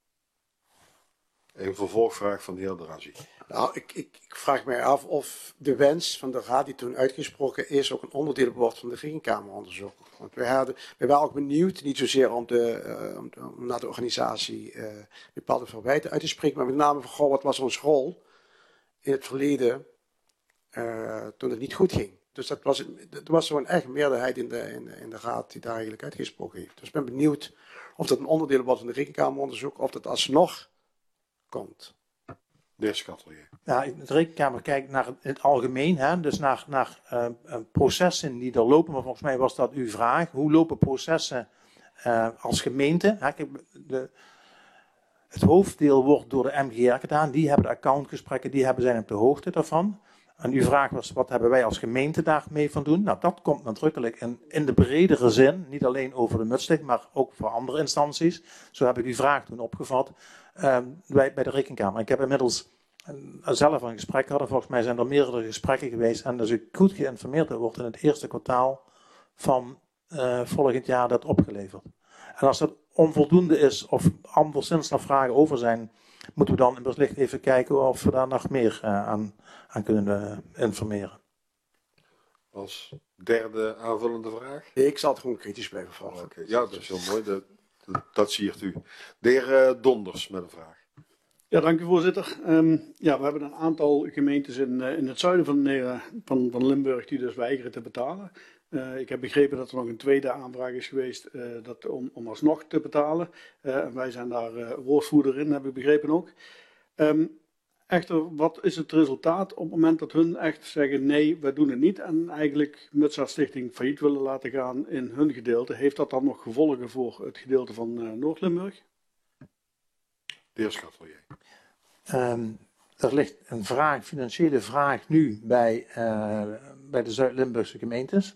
Een vervolgvraag van de heer Drassi. Nou, ik vraag mij af of de wens van de raad die toen uitgesproken is ook een onderdeel wordt van de rekenkameronderzoek. Want wij waren ook benieuwd, niet zozeer om naar de organisatie bepaalde verwijten uit te spreken, maar met name van, goh, wat was onze rol in het verleden toen het niet goed ging. Dus er was zo'n echt meerderheid in de raad die daar eigenlijk uitgesproken heeft. Dus ik ben benieuwd of dat een onderdeel wordt van de rekenkameronderzoek, of dat alsnog komt. De heer Schatelier. Ja, de rekenkamer kijkt naar het algemeen, hè, dus naar processen die er lopen. Maar volgens mij was dat uw vraag. Hoe lopen processen als gemeente? Hè, kijk, het hoofddeel wordt door de MGR gedaan. Die hebben de accountgesprekken, zijn op de hoogte daarvan. En uw vraag was, wat hebben wij als gemeente daarmee van doen? Nou, dat komt nadrukkelijk in de bredere zin. Niet alleen over de Mutsstichting, maar ook voor andere instanties. Zo heb ik uw vraag toen opgevat bij de rekenkamer. Ik heb inmiddels zelf een gesprek gehad. Volgens mij zijn er meerdere gesprekken geweest. En als ik goed geïnformeerd wordt in het eerste kwartaal van volgend jaar dat opgeleverd. En als dat onvoldoende is of anderszins nog vragen over zijn, moeten we dan in het licht even kijken of we daar nog meer aan kunnen informeren. Als derde aanvullende vraag? Nee, ik zal het gewoon kritisch blijven volgen. Okay. Ja, dat is heel mooi. Dat siert u. De heer Donders met een vraag. Ja, dank u voorzitter. We hebben een aantal gemeentes in het zuiden van Limburg die dus weigeren te betalen. Ik heb begrepen dat er nog een tweede aanvraag is geweest om alsnog te betalen. Wij zijn daar woordvoerder in, heb ik begrepen ook. Echter, wat is het resultaat op het moment dat hun echt zeggen nee, wij doen het niet en eigenlijk Mutsstichting failliet willen laten gaan in hun gedeelte? Heeft dat dan nog gevolgen voor het gedeelte van Noord-Limburg? De heer Schatelier. er ligt een financiële vraag nu bij de Zuid-Limburgse gemeentes.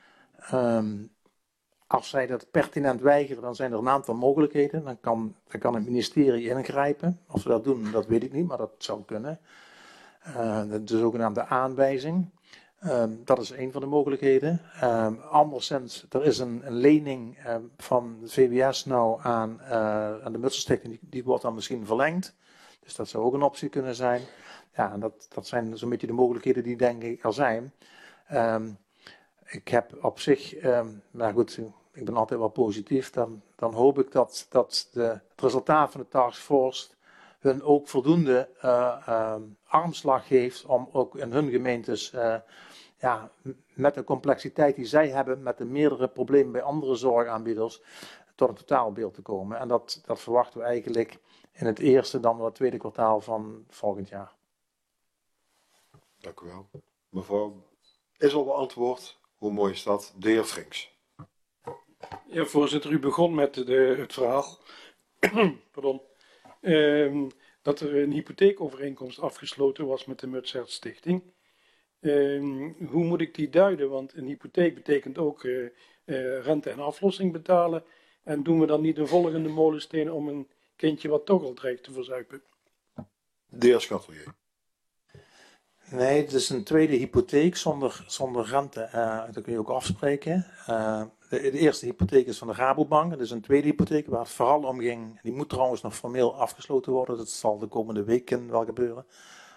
Als zij dat pertinent weigeren, dan zijn er een aantal mogelijkheden. Dan kan het ministerie ingrijpen. Of ze dat doen, dat weet ik niet, maar dat zou kunnen. De zogenaamde aanwijzing. Dat is een van de mogelijkheden. Anderszins, er is een lening van de VWS nou aan de Mutselstichting. Die wordt dan misschien verlengd. Dus dat zou ook een optie kunnen zijn. Ja, en dat zijn zo'n beetje de mogelijkheden die denk ik er zijn. Ik heb op zich, maar goed, ik ben altijd wel positief. Dan hoop ik dat het resultaat van de taskforce hun ook voldoende armslag geeft om ook in hun gemeentes met de complexiteit die zij hebben, met de meerdere problemen bij andere zorgaanbieders, tot een totaalbeeld te komen. En dat verwachten we eigenlijk in het eerste, dan wel het tweede kwartaal van volgend jaar. Dank u wel. Mevrouw, is al beantwoord. Hoe mooi is dat? De heer Frinks. Ja, voorzitter, u begon met het verhaal pardon, dat er een hypotheekovereenkomst afgesloten was met de Mutsaert Stichting. Hoe moet ik die duiden? Want een hypotheek betekent ook rente en aflossing betalen. En doen we dan niet een volgende molensteen om een kindje wat toch al dreigt te verzuipen? De heer Schatelier. Nee, het is een tweede hypotheek zonder rente. Dat kun je ook afspreken. De eerste hypotheek is van de Rabobank. Dat is een tweede hypotheek waar het vooral om ging. Die moet trouwens nog formeel afgesloten worden. Dat zal de komende weken wel gebeuren.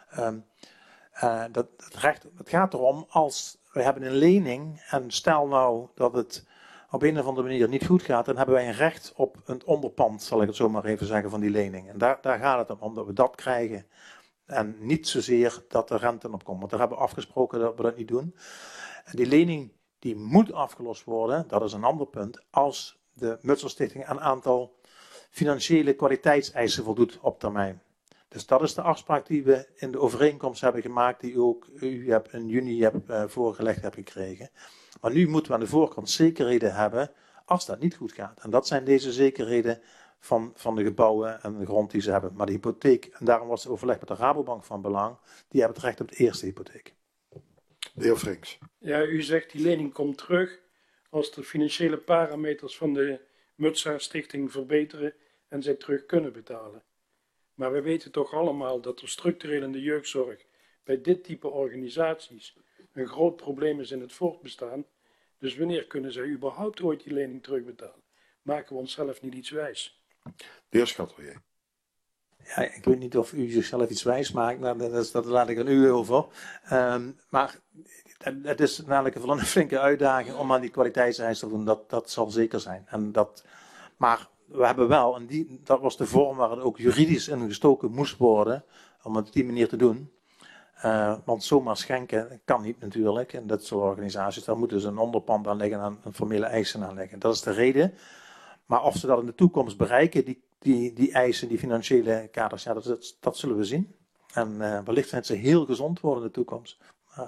Het gaat erom, als we hebben een lening en stel nou dat het op een of andere manier niet goed gaat, dan hebben wij een recht op een onderpand, zal ik het zo maar even zeggen, van die lening. En daar gaat het om, dat we dat krijgen. En niet zozeer dat de rente op komt. Want daar hebben we afgesproken dat we dat niet doen. En die lening die moet afgelost worden, dat is een ander punt, als de Mutselstichting een aantal financiële kwaliteitseisen voldoet op termijn. Dus dat is de afspraak die we in de overeenkomst hebben gemaakt, die u in juni voorgelegd hebt gekregen. Maar nu moeten we aan de voorkant zekerheden hebben als dat niet goed gaat. En dat zijn deze zekerheden van de gebouwen en de grond die ze hebben. Maar de hypotheek, en daarom was het overleg met de Rabobank van belang, die hebben het recht op de eerste hypotheek. De heer Frinks. Ja, u zegt die lening komt terug als de financiële parameters van de Mutsaert Stichting verbeteren en zij terug kunnen betalen. Maar we weten toch allemaal dat er structureel in de jeugdzorg bij dit type organisaties een groot probleem is in het voortbestaan. Dus wanneer kunnen zij überhaupt ooit die lening terugbetalen? Maken we onszelf niet iets wijs? De heer Schatelier. Ja, ik weet niet of u zichzelf iets wijs maakt, dat laat ik aan u over. Maar het is namelijk een flinke uitdaging om aan die kwaliteitseisen te doen, dat zal zeker zijn. Maar we hebben wel, en dat was de vorm waar het ook juridisch in gestoken moest worden, om het op die manier te doen. Want zomaar schenken kan niet natuurlijk. En dat soort organisaties, daar moeten ze een onderpand aan leggen en een formele eisen aan leggen. Dat is de reden. Maar of ze dat in de toekomst bereiken, die eisen, die financiële kaders, ja, dat zullen we zien. En wellicht zijn ze heel gezond worden in de toekomst.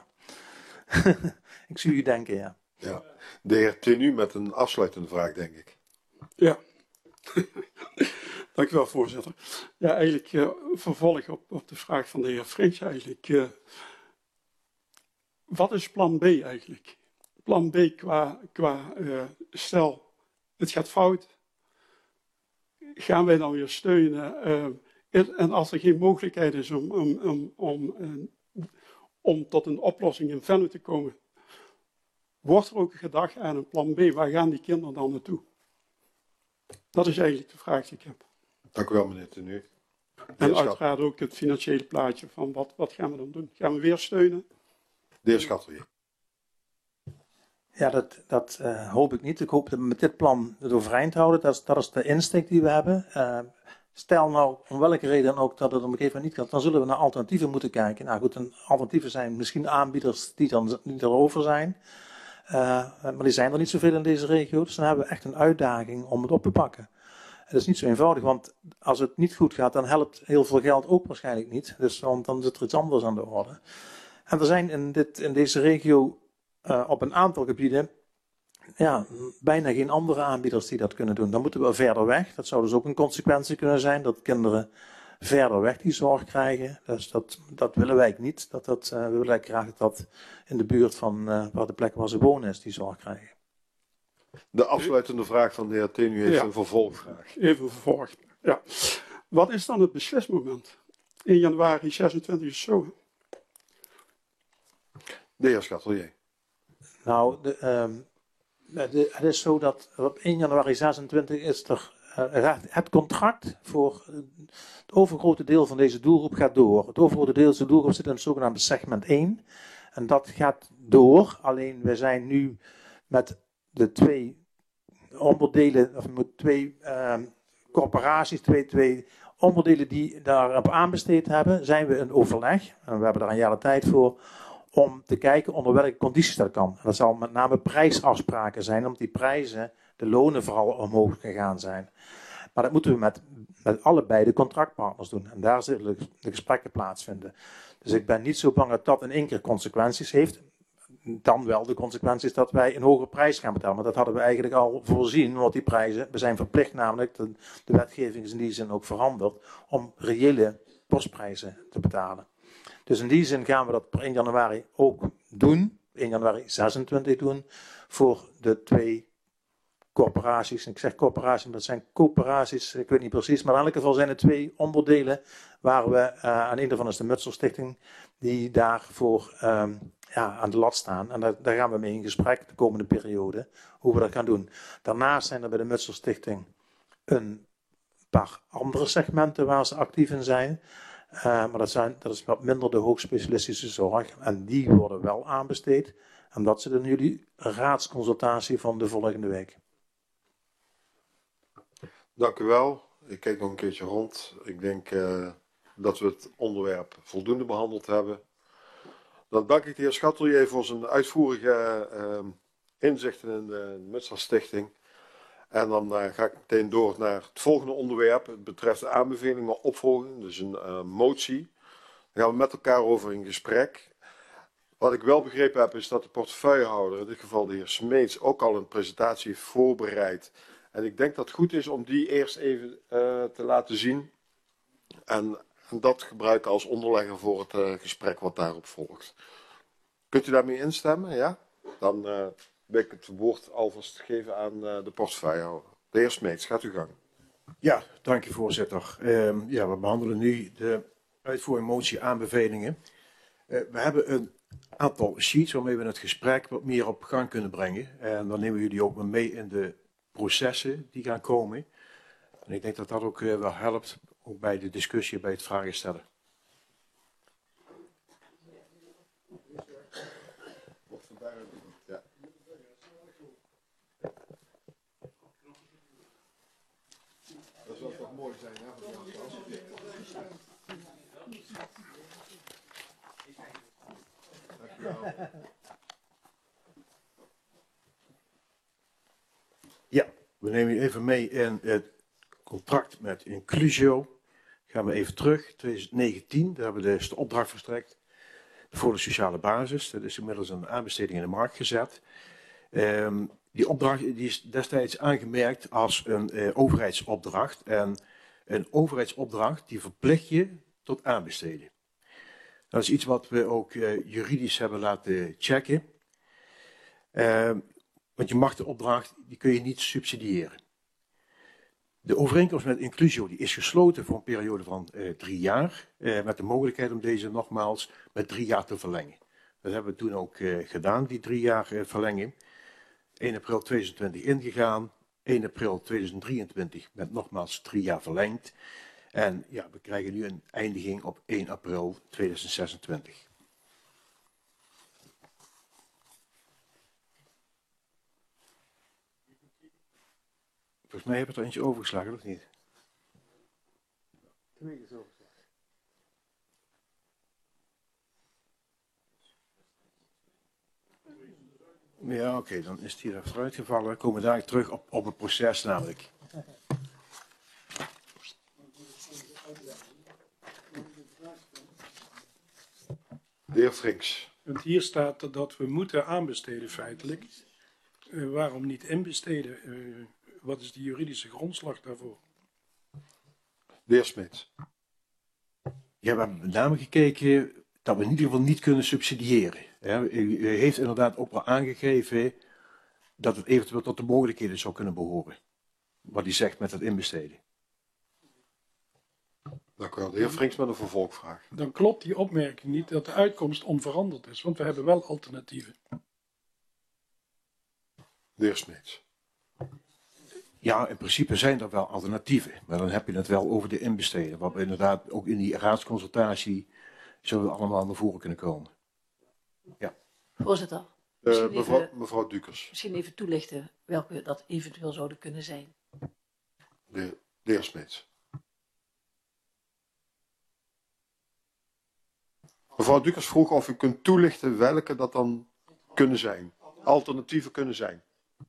Ik zie u denken, ja. Ja. De heer Tenu met een afsluitende vraag, denk ik. Ja, dank u wel, voorzitter. Ja, eigenlijk vervolg op de vraag van de heer Frinks eigenlijk. Wat is plan B eigenlijk? Plan B qua stel, het gaat fout. Gaan wij dan weer steunen? En als er geen mogelijkheid is om tot een oplossing in Venlo te komen, wordt er ook gedacht aan een plan B? Waar gaan die kinderen dan naartoe? Dat is eigenlijk de vraag die ik heb. Dank u wel, meneer Tenu. En uiteraard ook het financiële plaatje van wat gaan we dan doen? Gaan we weer steunen? De heer Schatelier. Ja, dat hoop ik niet. Ik hoop dat we met dit plan het overeind houden. Dat is de insteek die we hebben. Stel nou, om welke reden ook, dat het op een gegeven moment niet kan, dan zullen we naar alternatieven moeten kijken. Nou goed, alternatieven zijn misschien aanbieders die dan niet erover zijn. Maar die zijn er niet zoveel in deze regio. Dus dan hebben we echt een uitdaging om het op te pakken. Het is niet zo eenvoudig, want als het niet goed gaat, dan helpt heel veel geld ook waarschijnlijk niet. Want dan zit er iets anders aan de orde. En er zijn in deze regio op een aantal gebieden bijna geen andere aanbieders die dat kunnen doen. Dan moeten we verder weg. Dat zou dus ook een consequentie kunnen zijn, dat kinderen verder weg die zorg krijgen. Dus dat willen wij niet. We willen eigenlijk graag dat dat in de buurt van waar de plek waar ze wonen is, die zorg krijgen. De afsluitende vraag van de heer Tenu heeft Ja. een vervolgvraag. Even vervolgd. Ja. Wat is dan het beslismoment? 1 januari 26 is zo. De heer Schatelier. Nou, het is zo dat op 1 januari 26 is het contract voor het overgrote deel van deze doelgroep gaat door. Het overgrote deel van deze doelgroep zit in het zogenaamde segment 1. En dat gaat door. Alleen we zijn nu met de twee onderdelen, of met twee corporaties, twee onderdelen die daarop aanbesteed hebben, zijn we in overleg. En we hebben daar een jaar de tijd voor om te kijken onder welke condities dat kan. En dat zal met name prijsafspraken zijn, omdat die prijzen, de lonen vooral omhoog gegaan zijn. Maar dat moeten we met allebei de contractpartners doen. En daar zullen de gesprekken plaatsvinden. Dus ik ben niet zo bang dat dat in één keer consequenties heeft. Dan wel de consequenties dat wij een hogere prijs gaan betalen. Maar dat hadden we eigenlijk al voorzien, want die prijzen, we zijn verplicht namelijk, de wetgeving is in die zin ook veranderd, om reële postprijzen te betalen. Dus in die zin gaan we dat per 1 januari ook doen, 1 januari 26 doen, voor de twee corporaties. En ik zeg corporaties, maar dat zijn coöperaties, ik weet niet precies, maar in elk geval zijn er twee onderdelen waar we, aan een daarvan is de Mutselstichting, die daarvoor aan de lat staan. En daar gaan we mee in gesprek de komende periode, hoe we dat gaan doen. Daarnaast zijn er bij de Mutselstichting een paar andere segmenten waar ze actief in zijn. Maar dat is wat minder de hoogspecialistische zorg. En die worden wel aanbesteed. En dat zit in jullie raadsconsultatie van de volgende week. Dank u wel. Ik kijk nog een keertje rond. Ik denk dat we het onderwerp voldoende behandeld hebben. Dan dank ik de heer Schatelier voor zijn uitvoerige inzichten in de Mutselstichting. En dan ga ik meteen door naar het volgende onderwerp. Het betreft de aanbeveling van opvolging, dus een motie. Daar gaan we met elkaar over in gesprek. Wat ik wel begrepen heb is dat de portefeuillehouder, in dit geval de heer Smeets, ook al een presentatie heeft voorbereid. En ik denk dat het goed is om die eerst even te laten zien. En dat gebruiken als onderlegger voor het gesprek wat daarop volgt. Kunt u daarmee instemmen? Ja? Dan wil ik het woord alvast geven aan de portefeuillehouder. De heer Smeets, gaat uw gang. Ja, dank u voorzitter. We behandelen nu de uitvoering motie aanbevelingen. We hebben een aantal sheets waarmee we het gesprek wat meer op gang kunnen brengen. En dan nemen we jullie ook mee in de processen die gaan komen. En ik denk dat dat ook wel helpt, ook bij de discussie, bij het vragen stellen. Dat zou toch mooi zijn, hè? Dank u wel. Ja, we nemen u even mee in het contract met Inclusio. Gaan we even terug, 2019, daar hebben we dus de opdracht verstrekt voor de sociale basis. Dat is inmiddels een aanbesteding in de markt gezet. Die opdracht die is destijds aangemerkt als een overheidsopdracht. En een overheidsopdracht die verplicht je tot aanbesteden. Dat is iets wat we ook juridisch hebben laten checken. Want je mag de opdracht, die kun je niet subsidiëren. De overeenkomst met Inclusio die is gesloten voor een periode van 3 jaar. Met de mogelijkheid om deze nogmaals met 3 jaar te verlengen. Dat hebben we toen ook gedaan, die 3 jaar verlenging. 1 april 2020 ingegaan. 1 april 2023 met nogmaals 3 jaar verlengd. En ja, we krijgen nu een eindiging op 1 april 2026. Volgens mij hebben we er eentje overgeslagen, of niet? 2 is overgeslagen. Ja, oké, dan is die er vooruit gevallen. Komen we daar terug op het proces namelijk. De heer Frinks. Want hier staat dat we moeten aanbesteden feitelijk. Waarom niet inbesteden? Wat is de juridische grondslag daarvoor? De heer Smeets. Ja, we hebben met name gekeken dat we in ieder geval niet kunnen subsidiëren. U heeft inderdaad ook wel aangegeven dat het eventueel tot de mogelijkheden zou kunnen behoren. Wat hij zegt met het inbesteden. Dank u wel. De heer Frinks met een vervolgvraag. Dan klopt die opmerking niet dat de uitkomst onveranderd is, want we hebben wel alternatieven. De heer Smeets. Ja, in principe zijn er wel alternatieven. Maar dan heb je het wel over de inbesteden. Wat we inderdaad ook in die raadsconsultatie zullen we allemaal naar voren kunnen komen. Ja. Voorzitter, Mevrouw Dukers. misschien even toelichten welke dat eventueel zouden kunnen zijn. De heer Smeets. Mevrouw Dukers vroeg of u kunt toelichten welke dat dan kunnen zijn. Alternatieven kunnen zijn.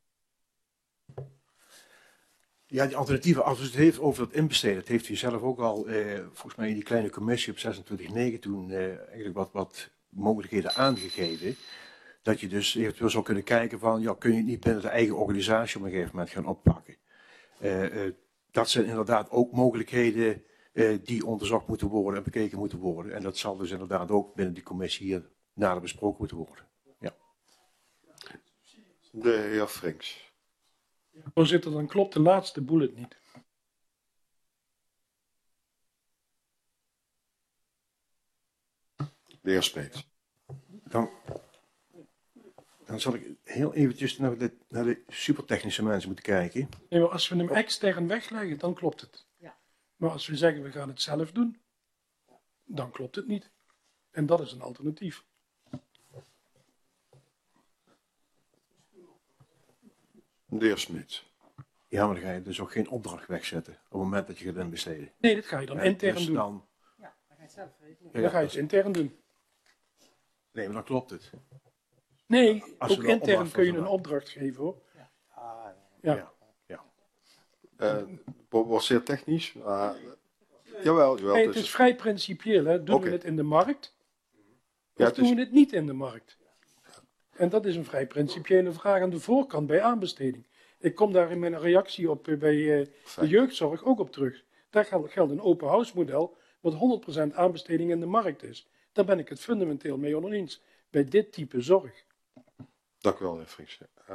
Ja, die alternatieven, als u het heeft over dat inbesteden, dat heeft u zelf ook al, volgens mij in die kleine commissie op 26/9 toen eigenlijk wat mogelijkheden aangegeven. Dat je dus eventueel zou kunnen kijken van, ja, kun je het niet binnen de eigen organisatie op een gegeven moment gaan oppakken. Dat zijn inderdaad ook mogelijkheden die onderzocht moeten worden en bekeken moeten worden. En dat zal dus inderdaad ook binnen die commissie hier nader besproken moeten worden. Ja. De heer Frinks. Voorzitter, dan klopt de laatste bullet niet. De heer Smeets. Dan zal ik heel eventjes naar de supertechnische mensen moeten kijken. Nee, maar als we hem extern wegleggen, dan klopt het. Ja. Maar als we zeggen we gaan het zelf doen, dan klopt het niet. En dat is een alternatief. De heer Smeets. Ja, maar dan ga je dus ook geen opdracht wegzetten op het moment dat je gaat inbesteden. Nee, dat ga je dan intern dus doen. Dan ga je het intern doen. Nee, maar dan klopt het. Nee, Als ook we dan intern opdracht kun je van een maken. opdracht geven hoor. Ja. Wordt zeer technisch. Jawel. Nee, het is vrij principieel. Hè. Doen Oké. we het in de markt? Ja, Of het is- doen we het niet in de markt? En dat is een vrij principiële vraag aan de voorkant bij aanbesteding. Ik kom daar in mijn reactie op bij de jeugdzorg ook op terug. Daar geldt een open house model wat 100% aanbesteding in de markt is. Daar ben ik het fundamenteel mee oneens. Bij dit type zorg. Dank u wel, heer Frinks.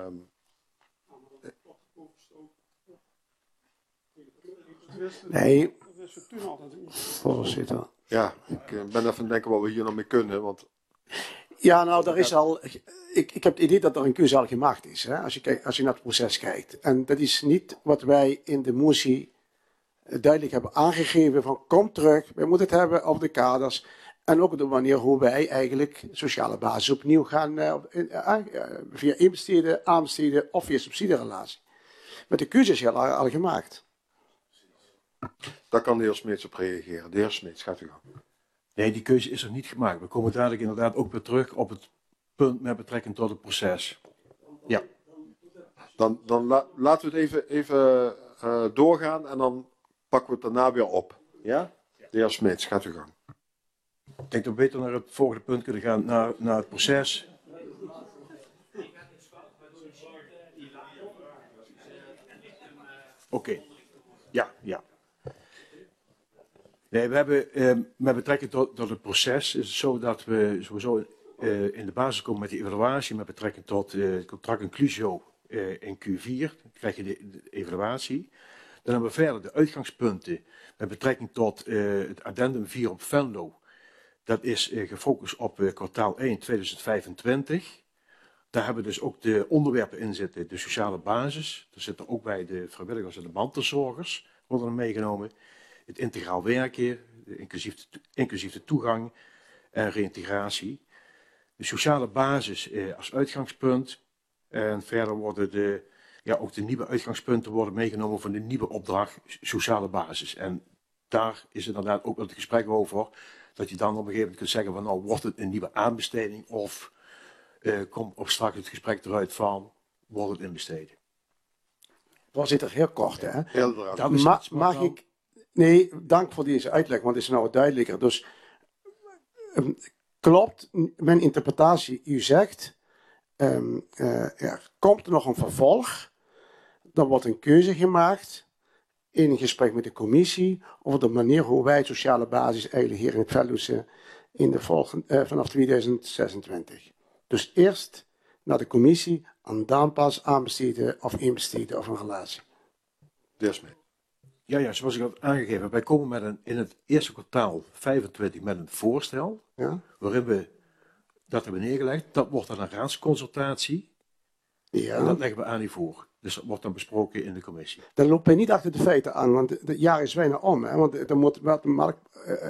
Nee, voorzitter. Ja, ik ben even aan het denken wat we hier nog mee kunnen. Want Ja, nou, daar is al. Ik heb het idee dat er een keuze al gemaakt is. Hè, als je naar het proces kijkt. En dat is niet wat wij in de motie duidelijk hebben aangegeven: van kom terug, wij moeten het hebben over de kaders. En ook op de manier hoe wij eigenlijk sociale basis opnieuw gaan via inbesteden, aanbesteden of via subsidierelatie. Maar de keuze is al gemaakt. daar kan de heer Smeets op reageren. De heer Smeets, gaat u gang. Nee, die keuze is er niet gemaakt. We komen dadelijk inderdaad ook weer terug op het punt met betrekking tot het proces. Ja. Dan laten we het even doorgaan en dan pakken we het daarna weer op. Ja? De heer Smeets, gaat u gang. Ik denk dat we beter naar het volgende punt kunnen gaan, naar het proces. Oké. Ja. Nee, we hebben met betrekking tot het proces is het zo dat we sowieso in de basis komen met die evaluatie met betrekking tot het contract inclusio in Q4. Dan krijg je de evaluatie. Dan hebben we verder de uitgangspunten met betrekking tot het addendum 4 op Venlo. Dat is gefocust op kwartaal 1 2025. Daar hebben we dus ook de onderwerpen in zitten. De sociale basis. Daar zitten ook bij de vrijwilligers en de mantelzorgers. Worden er meegenomen. Het integraal werken. Inclusief de toegang en reïntegratie. De sociale basis als uitgangspunt. En verder worden ook de nieuwe uitgangspunten worden meegenomen van de nieuwe opdracht sociale basis. En daar is inderdaad ook wel het gesprek over. Dat je dan op een gegeven moment kunt zeggen van nou wordt het een nieuwe aanbesteding of komt op straks het gesprek eruit van wordt het inbesteden. Voorzitter, heel kort hè. Heel Mag ik... Nee, dank voor deze uitleg, want het is nou wat duidelijker. Dus klopt mijn interpretatie? U zegt, komt er nog een vervolg? Dan wordt een keuze gemaakt in een gesprek met de commissie over de manier hoe wij sociale basis eigenlijk hier in het veld doen in de vanaf 2026. Dus eerst naar de commissie en dan pas aanbesteden of inbesteden of een relatie. De heer Smit. Ja, zoals ik had aangegeven, wij komen in het eerste kwartaal 25 met een voorstel, Ja? waarin we dat hebben neergelegd. Dat wordt dan een raadsconsultatie en Ja. dat leggen we aan u voor. Dus dat wordt dan besproken in de commissie. Dan lopen wij niet achter de feiten aan, want het jaar is bijna om. Hè, want dan moet wel de markt...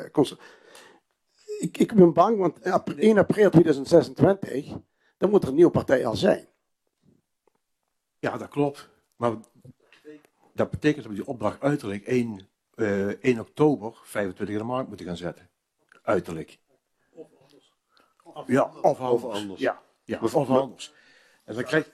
Ik ben bang, want 1 april 2026, dan moet er een nieuwe partij al zijn. Ja, dat klopt. Maar dat betekent dat we die opdracht uiterlijk 1 oktober 25 in de markt moeten gaan zetten. Uiterlijk. Ja, of anders. Ja, of anders. En dan krijg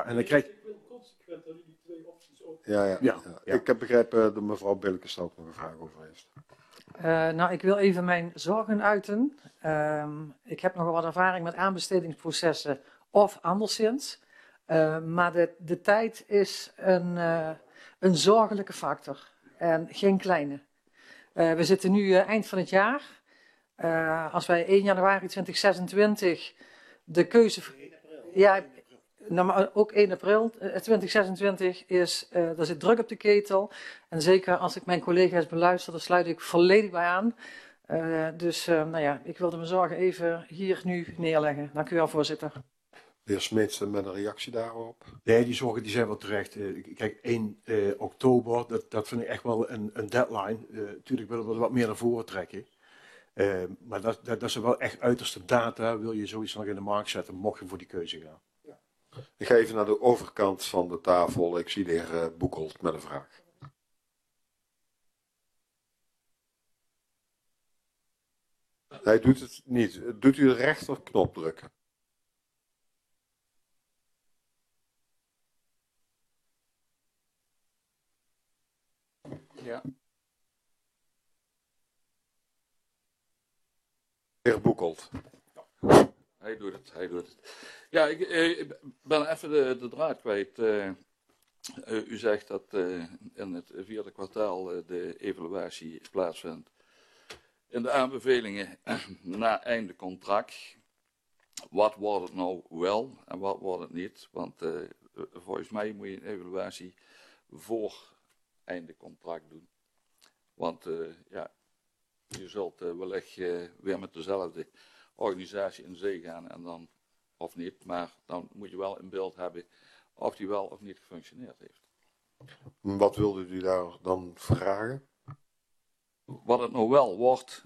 Ja. Ik heb begrepen dat mevrouw Bilkenstal nog een vraag over heeft. Nou, ik wil even mijn zorgen uiten. Ik heb nogal wat ervaring met aanbestedingsprocessen of anderszins. Maar de tijd is een zorgelijke factor en geen kleine. We zitten nu eind van het jaar. Als wij 1 januari 2026 de keuze... Ja, nou, maar ook 1 april 2026 is, er zit druk op de ketel. En zeker als ik mijn collega's beluister, daar sluit ik volledig bij aan. Dus nou ja, ik wilde mijn zorgen even hier nu neerleggen. Dank u wel, voorzitter. De heer Smeets met een reactie daarop. Nee, die zorgen die zijn wel terecht. Kijk, 1 oktober, dat vind ik echt wel een deadline. Natuurlijk willen we er wat meer naar voren trekken. Maar dat is wel echt uiterste data. Wil je zoiets nog in de markt zetten, mocht je voor die keuze gaan. Ik ga even naar de overkant van de tafel. Ik zie de heer Boekholt met een vraag. Hij doet het niet. Doet u de rechterknop drukken? Ja. Heer Boekholt. Hij doet het. Ja, ik ben even de draad kwijt. U zegt dat in het 4e kwartaal de evaluatie plaatsvindt. In de aanbevelingen na einde contract, wat wordt het nou wel en wat wordt het niet? Want volgens mij moet je een evaluatie voor einde contract doen. Want ja, je zult wellicht weer met dezelfde organisatie in zee gaan en dan, of niet, maar dan moet je wel in beeld hebben of die wel of niet gefunctioneerd heeft. Wat wilde u daar dan vragen? Wat het nou wel wordt,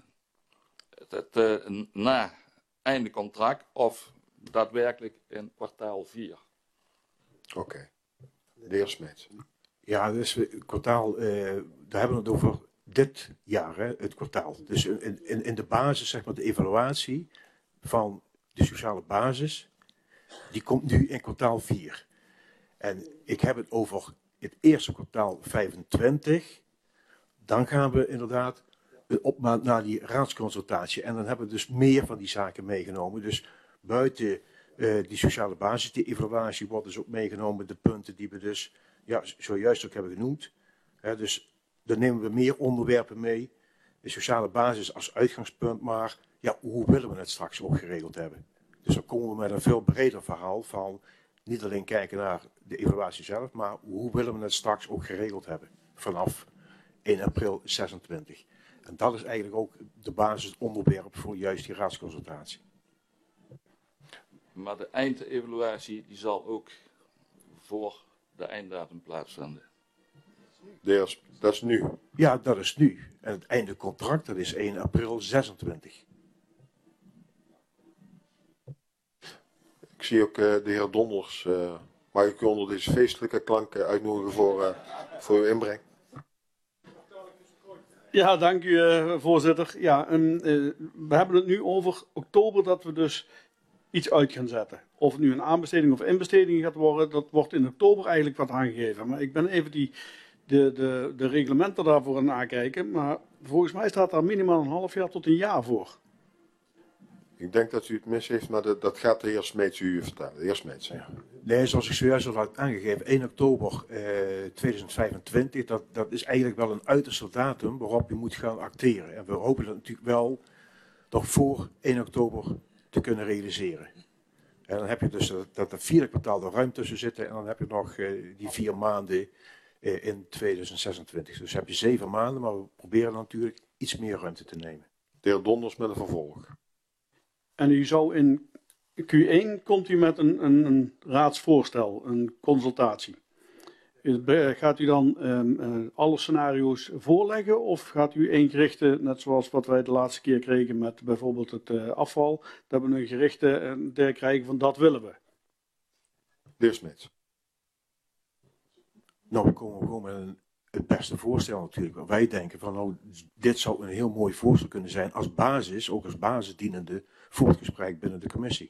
na einde contract of daadwerkelijk in kwartaal 4. Oké. De heer Smeets. Ja, dus het kwartaal, daar hebben we het over dit jaar, hè, het kwartaal. Dus in de basis, zeg maar, de evaluatie van de sociale basis, die komt nu in kwartaal 4. En ik heb het over het eerste kwartaal 25. Dan gaan we inderdaad op naar die raadsconsultatie. En dan hebben we dus meer van die zaken meegenomen. Dus buiten die sociale basis, die evaluatie wordt dus ook meegenomen. De punten die we dus zojuist ook hebben genoemd. Dus dan nemen we meer onderwerpen mee. De sociale basis als uitgangspunt, maar ja, hoe willen we het straks ook geregeld hebben? Dus dan komen we met een veel breder verhaal van niet alleen kijken naar de evaluatie zelf, maar hoe willen we het straks ook geregeld hebben vanaf 1 april 26. En dat is eigenlijk ook de basisonderwerp voor juist die raadsconsultatie. Maar de eindevaluatie die zal ook voor de einddatum plaatsvinden. Dat is nu. Ja, dat is nu. En het einde contract, dat is 1 april 26. Ik zie ook de heer Donders. Mag ik u onder deze feestelijke klanken uitnodigen voor uw inbreng? Ja, dank u, voorzitter. Ja, we hebben het nu over oktober dat we dus iets uit gaan zetten. Of het nu een aanbesteding of inbesteding gaat worden, dat wordt in oktober eigenlijk wat aangegeven. Maar ik ben even de reglementen daarvoor aan het nakijken. Maar volgens mij staat daar minimaal een half jaar tot een jaar voor. Ik denk dat u het mis heeft, maar dat gaat de heer Smeets u vertellen. De heer Smeets. Ja. Nee, zoals ik zojuist al had aangegeven, 1 oktober 2025, dat is eigenlijk wel een uiterste datum waarop je moet gaan acteren. En we hopen dat natuurlijk wel nog voor 1 oktober te kunnen realiseren. En dan heb je dus dat het 4e kwartaal er ruim tussen zitten en dan heb je nog die 4 maanden in 2026. Dus heb je 7 maanden, maar we proberen natuurlijk iets meer ruimte te nemen. De heer Donders met een vervolg. En u zou in Q1 komt u met een raadsvoorstel, een consultatie. Gaat u dan alle scenario's voorleggen of gaat u één gerichte, net zoals wat wij de laatste keer kregen met bijvoorbeeld het afval, dat we een gerichte krijgen van dat willen we? De heer Smeets. Nou, we komen gewoon met het beste voorstel natuurlijk. Waar wij denken van nou, dit zou een heel mooi voorstel kunnen zijn als basis, ook als basis dienende voor het gesprek binnen de commissie.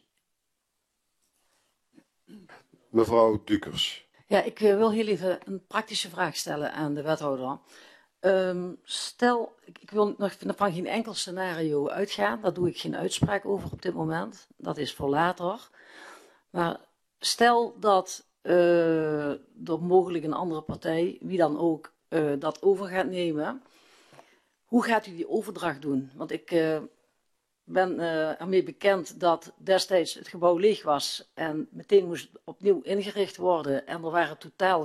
Mevrouw Dukers. Ja, ik wil heel even een praktische vraag stellen aan de wethouder. Stel, ik wil nog van geen enkel scenario uitgaan. Daar doe ik geen uitspraak over op dit moment. Dat is voor later. Maar stel dat er mogelijk een andere partij, wie dan ook, dat over gaat nemen. Hoe gaat u die overdracht doen? Want ik ben ermee bekend dat destijds het gebouw leeg was en meteen moest opnieuw ingericht worden. En er waren totaal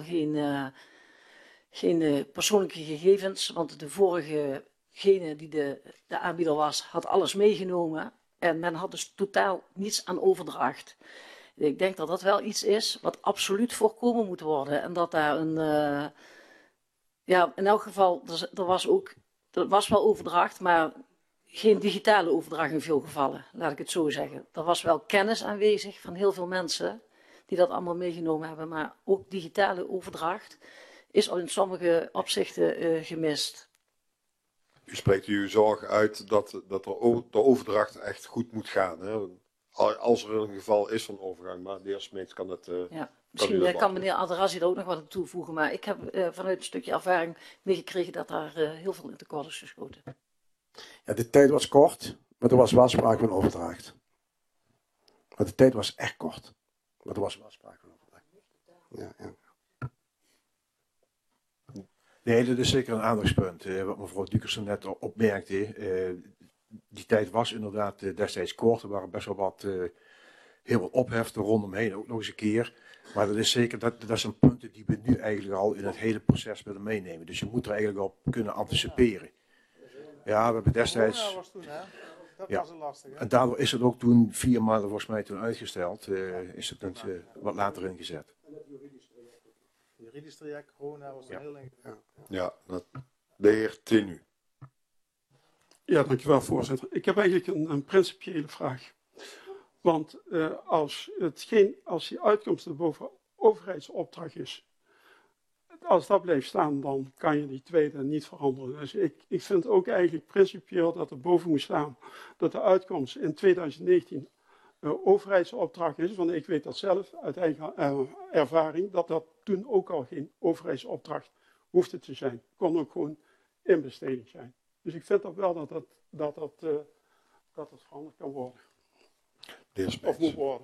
geen persoonlijke gegevens, want de vorigegene die de aanbieder was, had alles meegenomen. En men had dus totaal niets aan overdracht. Ik denk dat dat wel iets is wat absoluut voorkomen moet worden. En dat daar ja, in elk geval, er was wel overdracht, maar geen digitale overdracht in veel gevallen, laat ik het zo zeggen. Er was wel kennis aanwezig van heel veel mensen die dat allemaal meegenomen hebben, maar ook digitale overdracht is in sommige opzichten gemist. U spreekt uw zorg uit dat de overdracht echt goed moet gaan. Hè? Als er een geval is van overgang, maar de heer Smeets kan het. Ja, misschien kan meneer Adrassi er ook nog wat aan toevoegen, maar ik heb vanuit een stukje ervaring meegekregen dat daar heel veel in tekort is geschoten. Ja, de tijd was kort, maar er was wel sprake van overdracht. Maar de tijd was echt kort, maar er was wel sprake van overdracht. Ja. Nee, dat is zeker een aandachtspunt. Wat mevrouw Dukers net opmerkte. Die tijd was inderdaad destijds kort. Er waren best wel heel wat opheften rondomheen, ook nog eens een keer. Maar dat is zeker, dat zijn punten die we nu eigenlijk al in het hele proces willen meenemen. Dus je moet er eigenlijk op kunnen anticiperen. Ja, we hebben destijds. Corona was toen, hè? Dat was een lastige. En daardoor is het ook toen 4 maanden volgens mij toen uitgesteld. Is het wat later ingezet. Juridisch traject, corona was heel lang. Ja, de heer Tenu. Ja, dankjewel voorzitter. Ik heb eigenlijk een principiële vraag. Want als die uitkomst de boven overheidsopdracht is, als dat blijft staan, dan kan je die tweede niet veranderen. Dus ik vind ook eigenlijk principieel dat er boven moet staan dat de uitkomst in 2019 overheidsopdracht is. Want ik weet dat zelf uit eigen ervaring, dat toen ook al geen overheidsopdracht hoefde te zijn. Het kon ook gewoon inbesteding zijn. Dus ik vind dat wel dat veranderd kan worden. Of moet worden.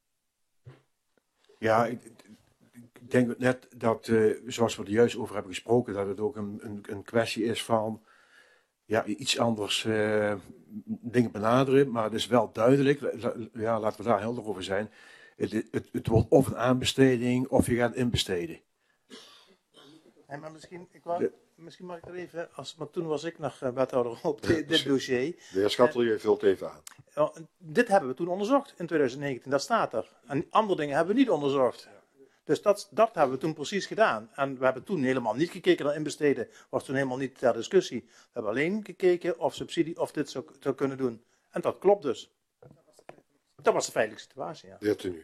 Ja, ik denk net dat, zoals we er juist over hebben gesproken, dat het ook een kwestie is van ja, iets anders dingen benaderen. Maar het is wel duidelijk, ja, laten we daar helder over zijn. Het wordt of een aanbesteding of je gaat inbesteden. Nee, maar misschien mag ik er even, maar toen was ik nog wethouder op dit dossier. De heer Schattelier vult even aan. Dit hebben we toen onderzocht in 2019, dat staat er. En andere dingen hebben we niet onderzocht. Dus dat hebben we toen precies gedaan. En we hebben toen helemaal niet gekeken naar inbesteden. Was toen helemaal niet ter discussie. We hebben alleen gekeken of subsidie, of dit zou kunnen doen. En dat klopt dus. Dat was de feitelijke situatie, ja. De heer Tenu.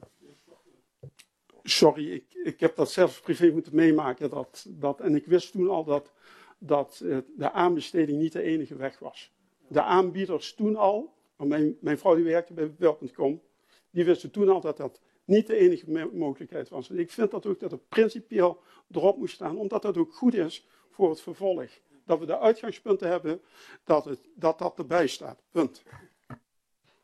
Sorry, ik heb dat zelf privé moeten meemaken. En ik wist toen al dat de aanbesteding niet de enige weg was. De aanbieders toen al, mijn vrouw die werkte bij Wel.com, die wisten toen al dat dat niet de enige mogelijkheid was. En ik vind dat ook dat het principieel erop moet staan, omdat dat ook goed is voor het vervolg. Dat we de uitgangspunten hebben dat erbij staat. Punt.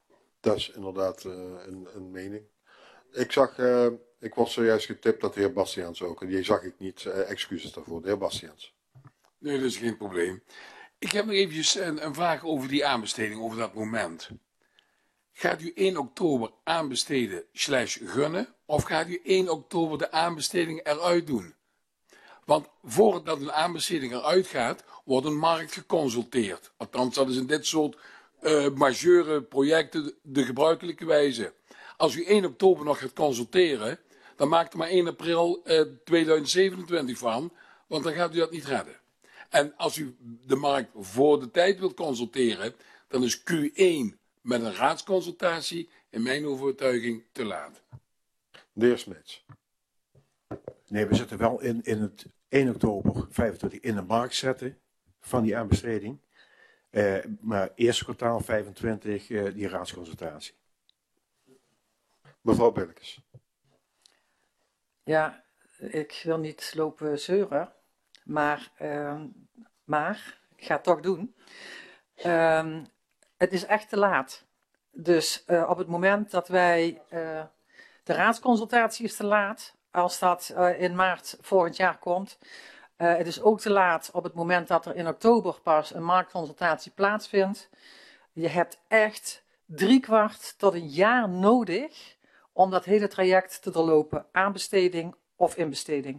Dat is inderdaad een mening. Ik was zojuist getipt dat de heer Bastiaans ook. En die zag ik niet. Excuses daarvoor. De heer Bastiaans. Nee, dat is geen probleem. Ik heb nog eventjes een vraag over die aanbesteding, over dat moment. Gaat u 1 oktober aanbesteden / gunnen? Of gaat u 1 oktober de aanbesteding eruit doen? Want voordat een aanbesteding eruit gaat, wordt een markt geconsulteerd. Althans, dat is in dit soort majeure projecten de gebruikelijke wijze. Als u 1 oktober nog gaat consulteren, dan maakt er maar 1 april 2027 van, want dan gaat u dat niet redden. En als u de markt voor de tijd wilt consulteren, dan is Q1 met een raadsconsultatie in mijn overtuiging te laat. De heer Smeets. Nee, we zitten wel in het 1 oktober 25 in de markt zetten van die aanbesteding. Maar eerste kwartaal 25 die raadsconsultatie. Mevrouw Bilkes. Ja, ik wil niet lopen zeuren, maar ik ga het toch doen. Het is echt te laat. Dus op het moment dat wij... de raadsconsultatie is te laat, als dat in maart volgend jaar komt. Het is ook te laat op het moment dat er in oktober pas een marktconsultatie plaatsvindt. Je hebt echt 3/4 tot een jaar nodig om dat hele traject te doorlopen. Aanbesteding of inbesteding.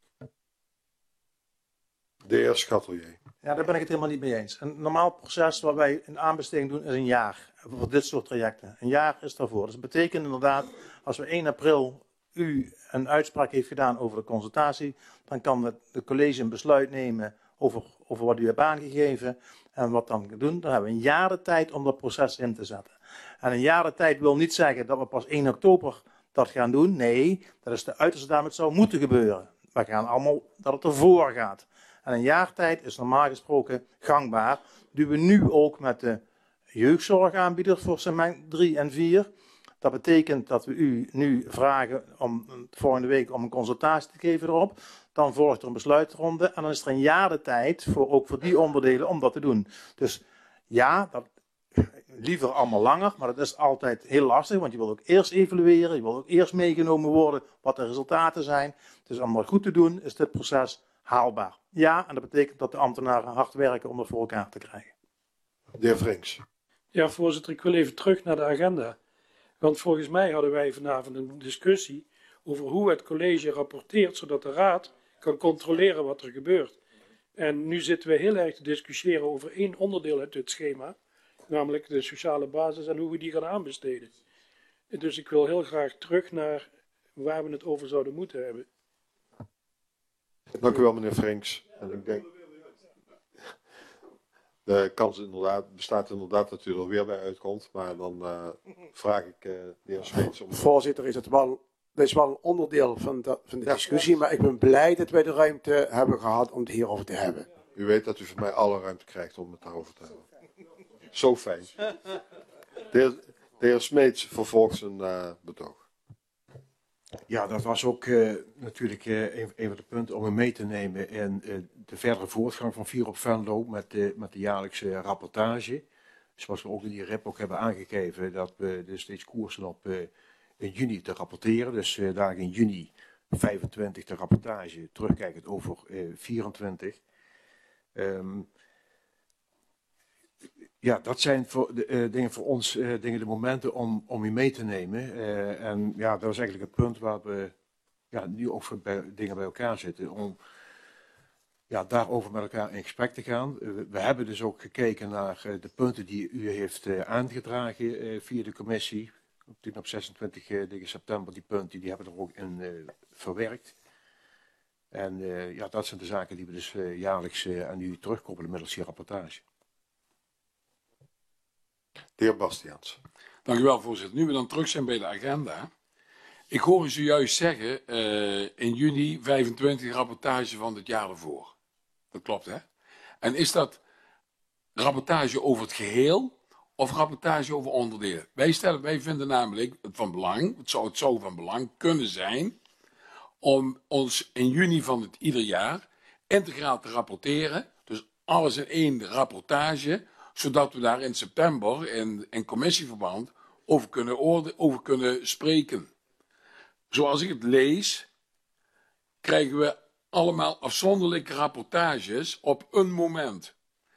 De heer Schatelier. Ja, daar ben ik het helemaal niet mee eens. Een normaal proces wat wij in aanbesteding doen is een jaar. Voor dit soort trajecten. Een jaar is daarvoor. Dus dat betekent inderdaad, als we 1 april u een uitspraak heeft gedaan over de consultatie, dan kan de college een besluit nemen over wat u hebt aangegeven en wat dan doen. Dan hebben we een jaar de tijd om dat proces in te zetten. En een jaar de tijd wil niet zeggen dat we pas 1 oktober dat gaan doen. Nee, dat is de uiterste daarom het zou moeten gebeuren. We gaan allemaal dat het ervoor gaat. En een jaar tijd is normaal gesproken gangbaar. Doen we nu ook met de jeugdzorgaanbieders voor segment 3 en 4. Dat betekent dat we u nu vragen om volgende week om een consultatie te geven erop. Dan volgt er een besluitronde en dan is er een jaar de tijd ook voor die onderdelen om dat te doen. Dus ja, liever allemaal langer, maar dat is altijd heel lastig, want je wil ook eerst evalueren, je wil ook eerst meegenomen worden wat de resultaten zijn. Dus om dat goed te doen is dit proces haalbaar. Ja, en dat betekent dat de ambtenaren hard werken om dat voor elkaar te krijgen. De heer Vrinks. Ja, voorzitter, ik wil even terug naar de agenda. Want volgens mij hadden wij vanavond een discussie over hoe het college rapporteert, zodat de raad kan controleren wat er gebeurt. En nu zitten we heel erg te discussiëren over 1 onderdeel uit dit schema, namelijk de sociale basis en hoe we die gaan aanbesteden. Dus ik wil heel graag terug naar waar we het over zouden moeten hebben. Dank u wel, meneer Vrinks. En ik denk, de kans bestaat inderdaad dat u er weer bij uitkomt, maar dan vraag ik de heer Smeets om... Voorzitter, dat is wel een onderdeel van de discussie, maar ik ben blij dat wij de ruimte hebben gehad om het hierover te hebben. U weet dat u van mij alle ruimte krijgt om het daarover te hebben. Zo fijn. De heer Smeets vervolgt zijn betoog. Ja, dat was ook natuurlijk een van de punten om hem mee te nemen in de verdere voortgang van 4 op Venlo met de jaarlijkse rapportage. Zoals we ook in die rap ook hebben aangegeven dat we dus steeds koersen op in juni te rapporteren. Dus daar in juni 25 de rapportage, terugkijkend over 24. Ja, dat zijn dingen voor ons, de momenten om u mee te nemen. En ja, dat is eigenlijk het punt waar we nu ook voor dingen bij elkaar zitten. Om daarover met elkaar in gesprek te gaan. We hebben dus ook gekeken naar de punten die u heeft aangedragen via de commissie. Op 26 september, die punten, die hebben we er ook in verwerkt. En dat zijn de zaken die we dus jaarlijks aan u terugkoppelen middels die rapportage. De heer Bastiaans. Dank u wel, voorzitter. Nu we dan terug zijn bij de agenda. Ik hoor u zojuist zeggen, in juni 25 rapportage van het jaar ervoor. Dat klopt, hè? En is dat rapportage over het geheel of rapportage over onderdelen? Wij vinden namelijk het van belang, het zou van belang kunnen zijn om ons in juni van ieder jaar integraal te rapporteren. Dus alles in 1 rapportage, zodat we daar in september in commissieverband over kunnen spreken. Zoals ik het lees, krijgen we allemaal afzonderlijke rapportages op een moment.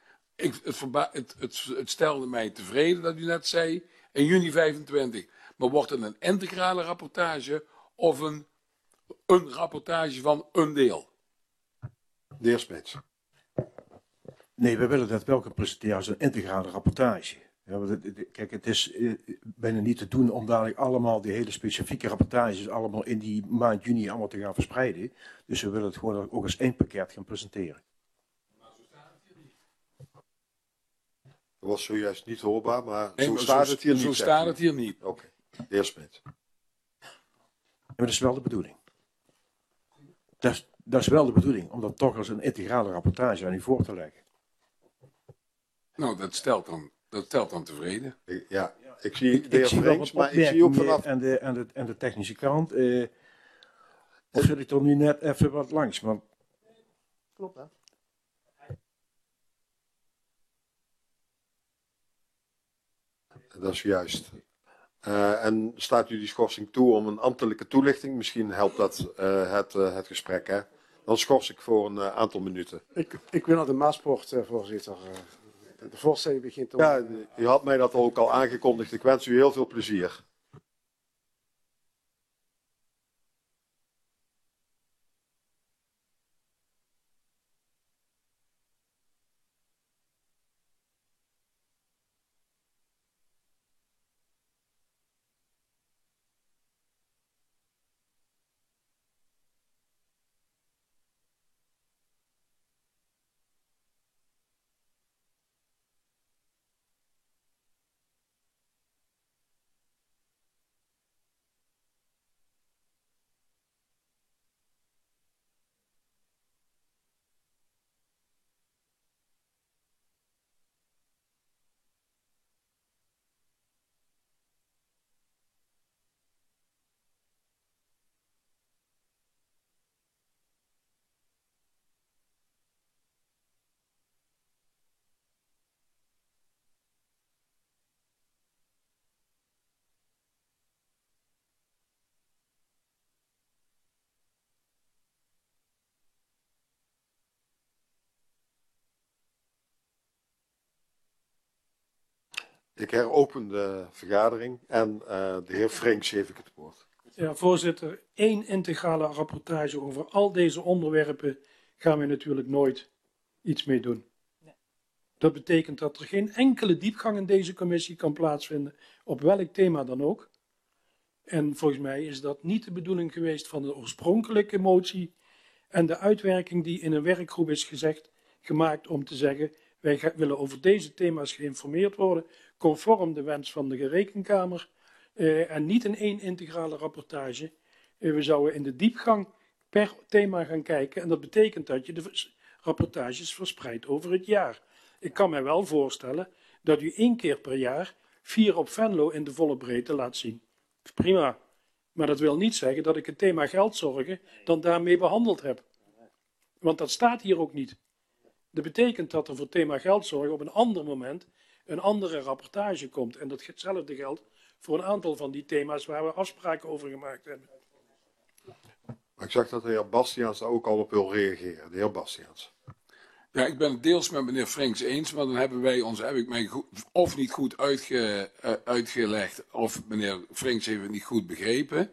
Het stelde mij tevreden dat u net zei, in juni 25. Maar wordt het een integrale rapportage of een rapportage van een deel? De heer Smeets. Nee, we willen dat wel gaan presenteren als een integrale rapportage. Ja, kijk, het is bijna niet te doen om dadelijk allemaal die hele specifieke rapportages allemaal in die maand juni allemaal te gaan verspreiden. Dus we willen het gewoon ook als één pakket gaan presenteren. Dat was zojuist niet hoorbaar, maar Nee, zo maar staat het hier niet. Zo zegt staat u. het hier niet. Oké, de heer Smeets. Maar dat is wel de bedoeling. Dat is wel de bedoeling, om dat toch als een integrale rapportage aan u voor te leggen. Nou, dat stelt dan tevreden. Ja, ik zie de Ik heer zie wel Vrinks, wat maar ik zie ook vanaf... opmerkingen en de technische kant. Of zit ik er nu net even wat langs? Want Klopt, hè? Dat is juist. En staat u die schorsing toe om een ambtelijke toelichting? Misschien helpt dat het gesprek, hè? Dan schors ik voor een aantal minuten. Ik wil naar de Maasport, voorzitter. De voorstelling begint om... Ja, u had mij dat ook al aangekondigd. Ik wens u heel veel plezier. Ik heropen de vergadering en de heer Vrinks geef ik het woord. Ja, voorzitter, 1 integrale rapportage over al deze onderwerpen gaan we natuurlijk nooit iets mee doen. Dat betekent dat er geen enkele diepgang in deze commissie kan plaatsvinden, op welk thema dan ook. En volgens mij is dat niet de bedoeling geweest van de oorspronkelijke motie en de uitwerking die in een werkgroep is gemaakt om te zeggen, wij willen over deze thema's geïnformeerd worden, conform de wens van de Rekenkamer, en niet in 1 integrale rapportage. We zouden in de diepgang per thema gaan kijken en dat betekent dat je de rapportages verspreidt over het jaar. Ik kan mij wel voorstellen dat u 1 keer per jaar 4 op Venlo in de volle breedte laat zien. Prima, maar dat wil niet zeggen dat ik het thema geldzorgen dan daarmee behandeld heb. Want dat staat hier ook niet. Dat betekent dat er voor het thema geldzorgen op een ander moment een andere rapportage komt. En datzelfde geldt voor een aantal van die thema's waar we afspraken over gemaakt hebben. Maar ik zag dat de heer Bastiaans daar ook al op wil reageren. De heer Bastiaans. Ja, ik ben het deels met meneer Frenks eens, maar dan heb ik mij of niet goed uitgelegd, of meneer Frenks heeft het niet goed begrepen.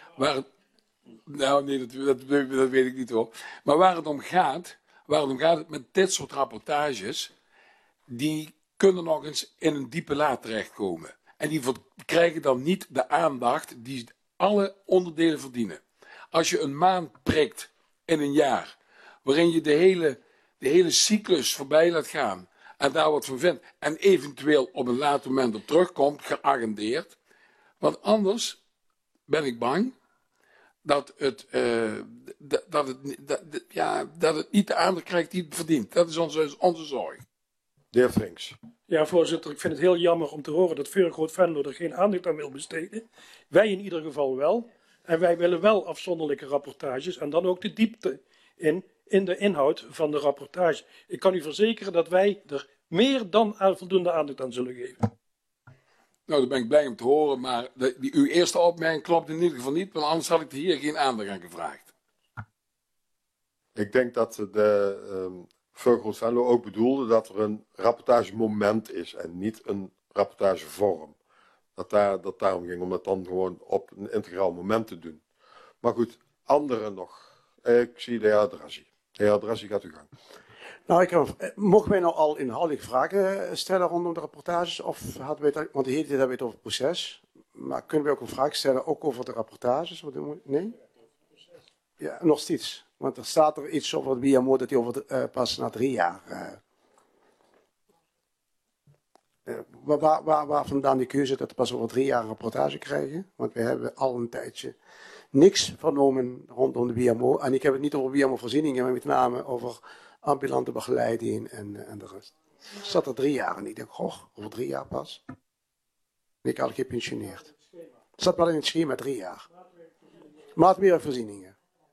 Nou nee, dat weet ik niet hoor. Maar waar het om gaat met dit soort rapportages, die kunnen nog eens in een diepe laad terechtkomen. En die krijgen dan niet de aandacht die alle onderdelen verdienen. Als je een maand prikt in een jaar, waarin je de hele cyclus voorbij laat gaan en daar wat van vindt en eventueel op een later moment op terugkomt, geagendeerd. Want anders ben ik bang dat het niet de aandacht krijgt die het verdient. Dat is onze zorg. De heer Frinks. Ja, voorzitter, ik vind het heel jammer om te horen dat Vurengroot Venlo er geen aandacht aan wil besteden. Wij in ieder geval wel. En wij willen wel afzonderlijke rapportages en dan ook de diepte in de inhoud van de rapportage. Ik kan u verzekeren dat wij er meer dan voldoende aandacht aan zullen geven. Nou, daar ben ik blij om te horen, maar uw eerste opmerking klopt in ieder geval niet, want anders had ik er hier geen aandacht aan gevraagd. Ik denk dat de Vughrood Venlo ook bedoelde dat er een rapportagemoment is en niet een rapportagevorm. Dat daarom ging om dat dan gewoon op een integraal moment te doen. Maar goed, anderen nog. Ik zie de heer Drazi. De heer Drazi, gaat uw gang. Nou, mochten wij nou al inhoudelijke vragen stellen rondom de rapportages? Of hadden wij het, want de hele tijd hebben we het over het proces. Maar kunnen we ook een vraag stellen, ook over de rapportages? Nee? Ja, nog steeds. Want er staat er iets over het WMO dat die pas na 3 jaar. Waar vandaan die keuze dat we pas over 3 jaar een rapportage krijgen? Want we hebben al een tijdje niks vernomen rondom de WMO. En ik heb het niet over WMO-voorzieningen, maar met name over ambulante begeleiding en de rest. Er zat er 3 jaar en ik denk, goh, over 3 jaar pas. Ben ik al gepensioneerd. Het zat wel in het schema 3 jaar. Maatwerkvoorzieningen.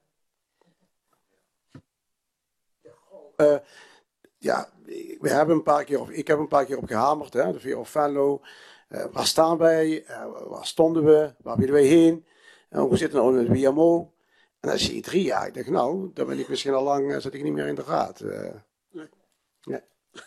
Ja, ik heb een paar keer op gehamerd, hè, de VO Venlo. Waar staan wij? Waar stonden we? Waar willen wij heen? Hoe zit het nou met de WMO? En dan zie je 3 jaar. Ik denk, nou, dan ben ik misschien al lang, zit ik niet meer in de raad. Nee.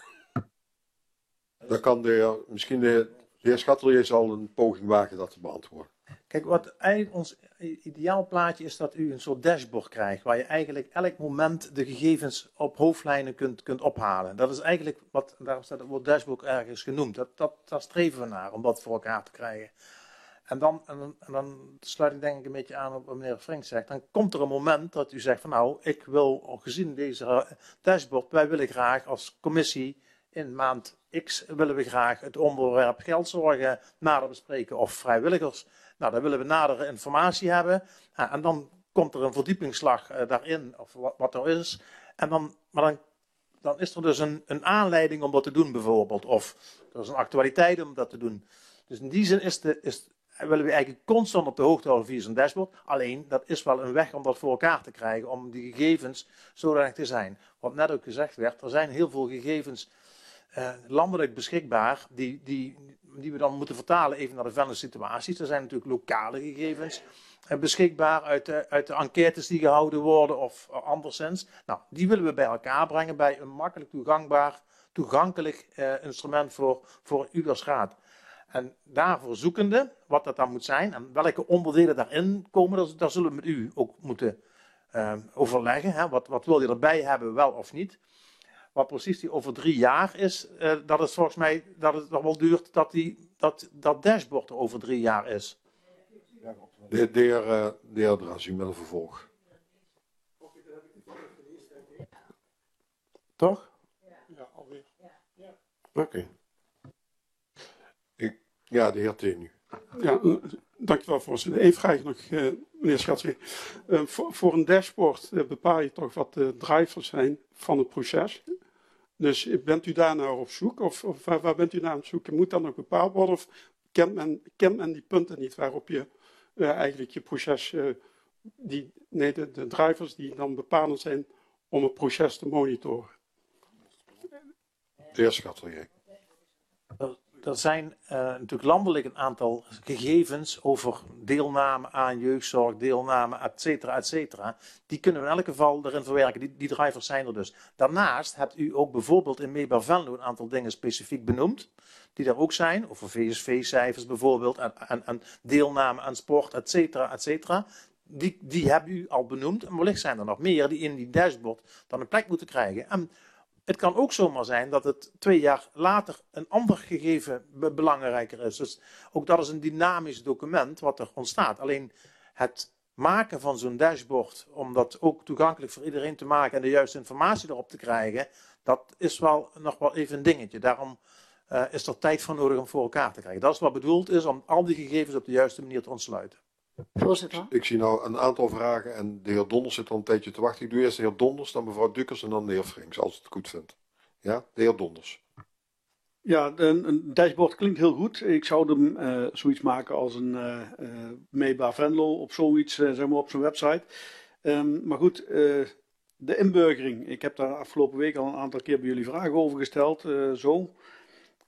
Dan kan misschien de heer Schatelier zal een poging wagen dat te beantwoorden. Kijk, wat eigenlijk ons ideaal plaatje is dat u een soort dashboard krijgt, waar je eigenlijk elk moment de gegevens op hoofdlijnen kunt ophalen. Dat is eigenlijk wat, daarom staat het woord dashboard ergens genoemd. Daar streven we naar, om dat voor elkaar te krijgen. En dan sluit ik denk ik een beetje aan op wat meneer Frink zegt. Dan komt er een moment dat u zegt van nou, ik wil, gezien deze dashboard, wij willen graag als commissie in maand X willen we graag het onderwerp geldzorgen nader bespreken of vrijwilligers. Nou, dan willen we nadere informatie hebben. En dan komt er een verdiepingsslag daarin, of wat er is. En dan is er dus een aanleiding om dat te doen bijvoorbeeld. Of er is een actualiteit om dat te doen. Dus in die zin willen we eigenlijk constant op de hoogte houden via zo'n dashboard. Alleen, dat is wel een weg om dat voor elkaar te krijgen, om die gegevens zodanig te zijn. Wat net ook gezegd werd, er zijn heel veel gegevens landelijk beschikbaar, die we dan moeten vertalen even naar de Venlo situaties. Er zijn natuurlijk lokale gegevens beschikbaar uit de enquêtes die gehouden worden of anderszins. Nou, die willen we bij elkaar brengen bij een makkelijk toegankelijk instrument voor u als raad. En daarvoor zoekende, wat dat dan moet zijn en welke onderdelen daarin komen, daar zullen we met u ook moeten overleggen. Hè? Wat wil je erbij hebben, wel of niet? Wat precies die over 3 jaar is, dat is volgens mij dat het nog wel duurt dat dashboard er over 3 jaar is. De heer Drazi met een vervolg. Toch? Ja, alweer. Oké. Ja, de heer T. nu. Ja, dankjewel voorzitter. Eén vraag nog, meneer Schatelier. Voor een dashboard bepaal je toch wat de drivers zijn van het proces. Dus bent u daar nou op zoek? Of waar bent u naar aan het zoeken? Moet dat nog bepaald worden? Of kent men die punten niet waarop je eigenlijk je proces, de drivers die dan bepalend zijn om het proces te monitoren? De heer Schatelier. Er zijn natuurlijk landelijk een aantal gegevens over deelname aan jeugdzorg, deelname, et cetera, et cetera. Die kunnen we in elk geval erin verwerken. Die drivers zijn er dus. Daarnaast hebt u ook bijvoorbeeld in MEBA Venlo een aantal dingen specifiek benoemd. Die daar ook zijn, over VSV-cijfers bijvoorbeeld, en deelname aan sport, et cetera, et cetera. Die hebben u al benoemd. En wellicht zijn er nog meer die in die dashboard dan een plek moeten krijgen. En het kan ook zomaar zijn dat het 2 jaar later een ander gegeven belangrijker is. Dus ook dat is een dynamisch document wat er ontstaat. Alleen het maken van zo'n dashboard, om dat ook toegankelijk voor iedereen te maken en de juiste informatie erop te krijgen, dat is nog wel even een dingetje. Daarom is er tijd voor nodig om voor elkaar te krijgen. Dat is wat bedoeld is om al die gegevens op de juiste manier te ontsluiten. Voorzitter. Ik zie nou een aantal vragen en de heer Donders zit al een tijdje te wachten. Ik doe eerst de heer Donders, dan mevrouw Dukkers en dan de heer Frinks, als het goed vindt. Ja, de heer Donders. Ja, een dashboard klinkt heel goed. Ik zou hem zoiets maken als een MEBA Venlo op zoiets, zeg maar op zijn website. Maar goed, de inburgering. Ik heb daar afgelopen week al een aantal keer bij jullie vragen over gesteld.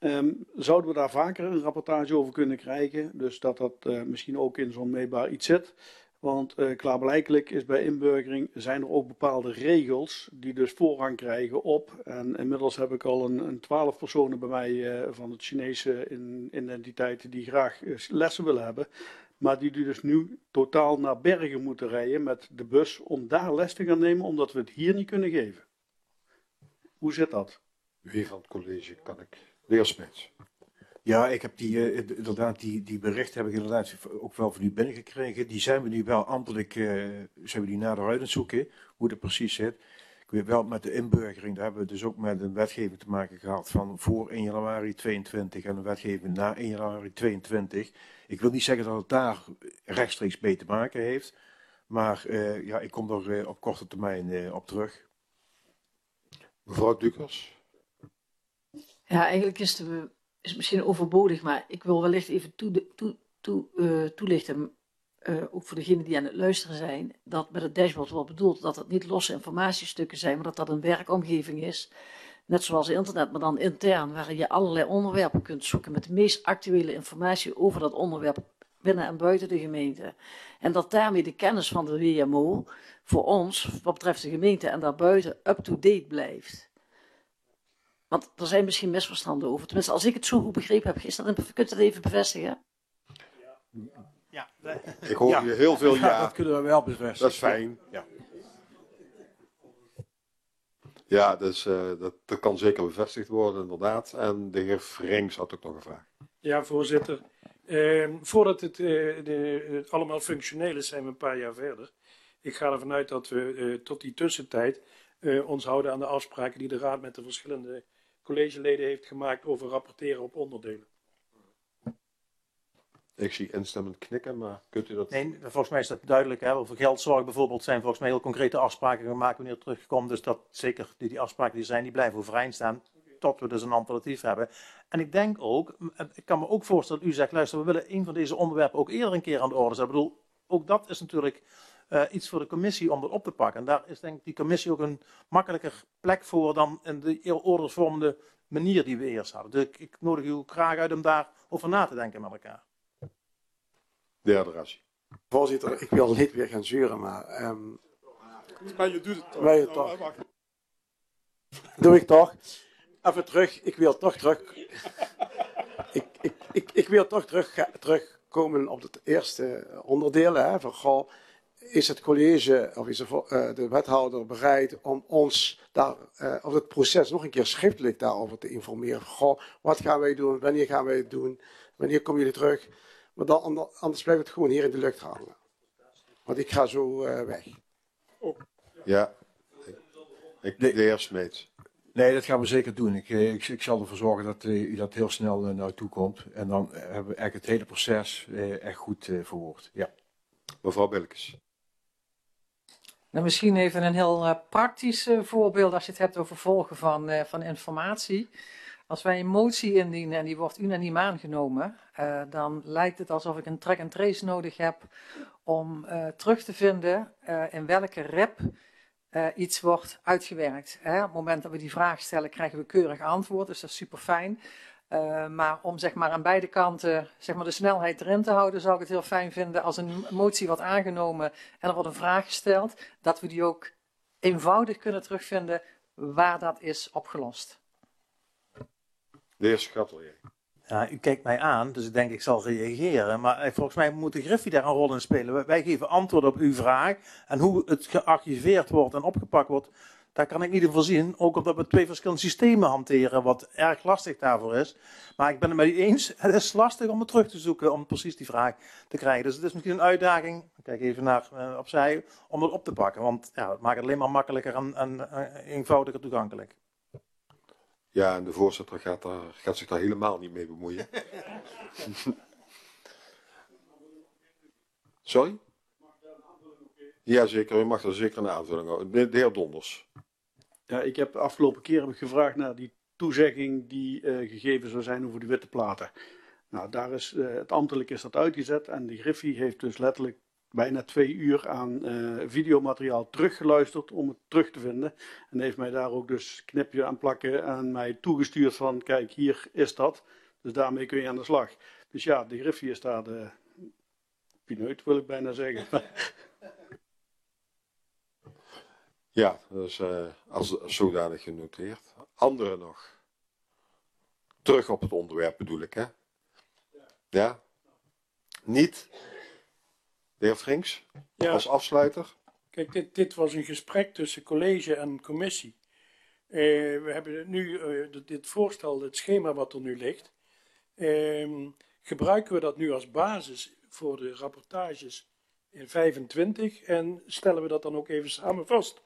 Zouden we daar vaker een rapportage over kunnen krijgen? Dus dat dat misschien ook in zo'n meetbaar iets zit. Want klaarblijkelijk is bij inburgering zijn er ook bepaalde regels die dus voorrang krijgen op. En inmiddels heb ik al een 12 personen bij mij van het Chinese identiteit die graag lessen willen hebben. Maar die dus nu totaal naar Bergen moeten rijden met de bus om daar les te gaan nemen, omdat we het hier niet kunnen geven. Hoe zit dat? Wie van het college kan ik? De heer Smeets. Ja, ik heb die berichten heb ik inderdaad ook wel van u binnengekregen. Die zijn we nu wel ambtelijk zijn we die nader uit aan het zoeken, hoe dat precies zit. Ik weet wel, met de inburgering, daar hebben we dus ook met een wetgeving te maken gehad van voor 1 januari 22 en een wetgeving na 1 januari 22. Ik wil niet zeggen dat het daar rechtstreeks mee te maken heeft, maar ja, ik kom er op korte termijn op terug. Mevrouw Dukers. Ja, eigenlijk is het misschien overbodig, maar ik wil wellicht even toelichten, ook voor degenen die aan het luisteren zijn, dat met het dashboard wordt bedoeld dat het niet losse informatiestukken zijn, maar dat dat een werkomgeving is. Net zoals internet, maar dan intern, waarin je allerlei onderwerpen kunt zoeken met de meest actuele informatie over dat onderwerp binnen en buiten de gemeente. En dat daarmee de kennis van de WMO voor ons, wat betreft de gemeente en daarbuiten, up-to-date blijft. Want er zijn misschien misverstanden over. Tenminste, als ik het zo goed begrepen heb, kunt u dat even bevestigen? Ja. Ik hoor hier heel veel ja. Dat kunnen we wel bevestigen. Dat is fijn. Ja. Ja, dus dat kan zeker bevestigd worden, inderdaad. En de heer Frings had ook nog een vraag. Ja, voorzitter. Voordat het allemaal functioneel is, zijn we een paar jaar verder. Ik ga ervan uit dat we tot die tussentijd ons houden aan de afspraken die de Raad met de verschillende collegeleden heeft gemaakt over rapporteren op onderdelen. Ik zie instemmend knikken, maar kunt u dat... Nee, volgens mij is dat duidelijk. Hè? Over geldzorg bijvoorbeeld zijn volgens mij heel concrete afspraken gemaakt wanneer het terugkomt. Dus dat zeker die afspraken die zijn, die blijven overeind staan. Tot we dus een alternatief hebben. En ik denk ook, ik kan me ook voorstellen dat u zegt, luister, we willen een van deze onderwerpen ook eerder een keer aan de orde zetten. Ik bedoel, ook dat is natuurlijk iets voor de commissie om dat op te pakken. En daar is denk ik die commissie ook een makkelijker plek voor dan in de ordersvormende manier die we eerst hadden. Dus ik nodig u ook graag uit om daarover na te denken met elkaar. De heer de Rassi. Voorzitter, ik wil niet weer gaan zeuren, maar... Maar je doet het toch. Maar je toch. Doe ik toch. Even terug, ik wil toch terug. Ik wil toch terugkomen op het eerste onderdeel. Hè, van, goh, is het college of is de wethouder bereid om ons daar, of het proces nog een keer schriftelijk daarover te informeren? Goh, wat gaan wij doen? Wanneer gaan wij het doen? Wanneer komen jullie terug? Maar dan, anders blijft het gewoon hier in de lucht hangen. Want ik ga zo weg. Ja, de heer Smeets. Nee, dat gaan we zeker doen. Ik zal ervoor zorgen dat u dat heel snel naar toe komt. En dan hebben we eigenlijk het hele proces echt goed verwoord. Ja. Mevrouw Bilkes. Nou, misschien even een heel praktisch voorbeeld als je het hebt over volgen van informatie. Als wij een motie indienen en die wordt unaniem aangenomen, dan lijkt het alsof ik een track and trace nodig heb om terug te vinden in welke rep iets wordt uitgewerkt. Op het moment dat we die vraag stellen, krijgen we keurig antwoord, dus dat is super fijn. Maar om zeg maar aan beide kanten zeg maar de snelheid erin te houden, zou ik het heel fijn vinden als een motie wordt aangenomen en er wordt een vraag gesteld, dat we die ook eenvoudig kunnen terugvinden waar dat is opgelost. De heer Schatelier. Ja, u kijkt mij aan, dus ik denk ik zal reageren. Maar volgens mij moet de Griffie daar een rol in spelen. Wij geven antwoord op uw vraag. En hoe het gearchiveerd wordt en opgepakt wordt, daar kan ik niet in voorzien. Ook omdat we 2 verschillende systemen hanteren, wat erg lastig daarvoor is. Maar ik ben het met u eens, het is lastig om het terug te zoeken, om precies die vraag te krijgen. Dus het is misschien een uitdaging, ik kijk even naar opzij, om dat op te pakken. Want ja, het maakt het alleen maar makkelijker en eenvoudiger toegankelijk. Ja, en de voorzitter gaat zich daar helemaal niet mee bemoeien. Sorry? Jazeker, u mag er zeker een aanvulling houden. De heer Donders. Ja, ik heb de afgelopen keer gevraagd naar die toezegging die gegeven zou zijn over de witte platen. Nou, daar is, het ambtelijk is dat uitgezet en de Griffie heeft dus letterlijk bijna 2 uur aan videomateriaal teruggeluisterd om het terug te vinden. En heeft mij daar ook dus knipje aan plakken en mij toegestuurd van kijk, hier is dat. Dus daarmee kun je aan de slag. Dus ja, de Griffie is daar de pineut, wil ik bijna zeggen. Ja, dat is als zodanig genoteerd. Anderen nog? Terug op het onderwerp bedoel ik, hè? Ja? Niet? De heer Frinks, Ja. als afsluiter. Kijk, dit was een gesprek tussen college en commissie. We hebben nu dit voorstel, het schema wat er nu ligt. Gebruiken we dat nu als basis voor de rapportages in 25 en stellen we dat dan ook even samen vast?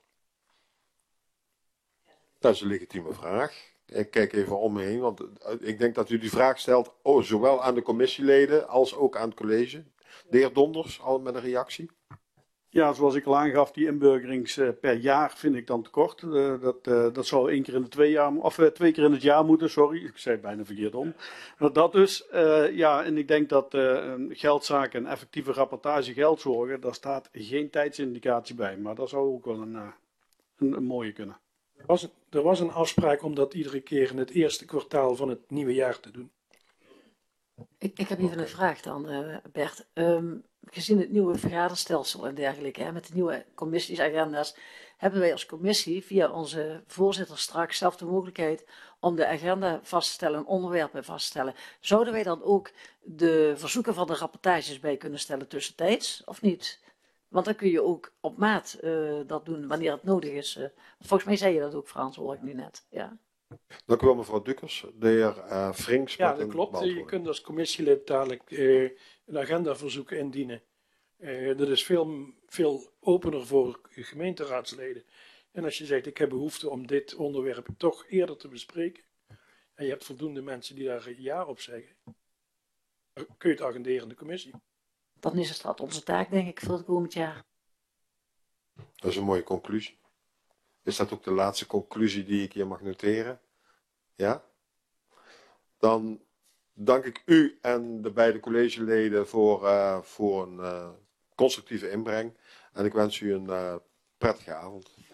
Dat is een legitieme vraag. Ik kijk even om me heen, want ik denk dat u die vraag stelt zowel aan de commissieleden als ook aan het college. De heer Donders, al met een reactie. Ja, zoals ik al aangaf, die inburgerings per jaar vind ik dan te kort. Dat zou 1 keer in de 2 jaar, of 2 keer in het jaar moeten, sorry. Ik zei het bijna verkeerd om. Dat dus, ja, en ik denk dat geldzaken en effectieve rapportage geldzorgen, daar staat geen tijdsindicatie bij. Maar dat zou ook wel een mooie kunnen. Er was een afspraak om dat iedere keer in het eerste kwartaal van het nieuwe jaar te doen. Ik heb even een vraag dan, Bert. Gezien het nieuwe vergaderstelsel en dergelijke, hè, met de nieuwe commissies, agenda's, hebben wij als commissie via onze voorzitter straks zelf de mogelijkheid om de agenda vast te stellen en onderwerpen vast te stellen. Zouden wij dan ook de verzoeken van de rapportages bij kunnen stellen tussentijds, of niet? Want dan kun je ook op maat dat doen wanneer het nodig is. Volgens mij zei je dat ook, Frans, hoor ik nu net. Ja. Dank u wel, mevrouw Dukkers. De heer Frinks. Ja, met dat een klopt. Je beantwoording. kunt als commissielid dadelijk een agendaverzoek indienen. Dat is veel opener voor gemeenteraadsleden. En als je zegt, ik heb behoefte om dit onderwerp toch eerder te bespreken, en je hebt voldoende mensen die daar ja op zeggen, dan kun je het agenderen in de commissie. Dan is het dat onze taak, denk ik, voor het komend jaar. Dat is een mooie conclusie. Is dat ook de laatste conclusie die ik hier mag noteren? Ja? Dan dank ik u en de beide collegeleden voor een constructieve inbreng. En ik wens u een prettige avond.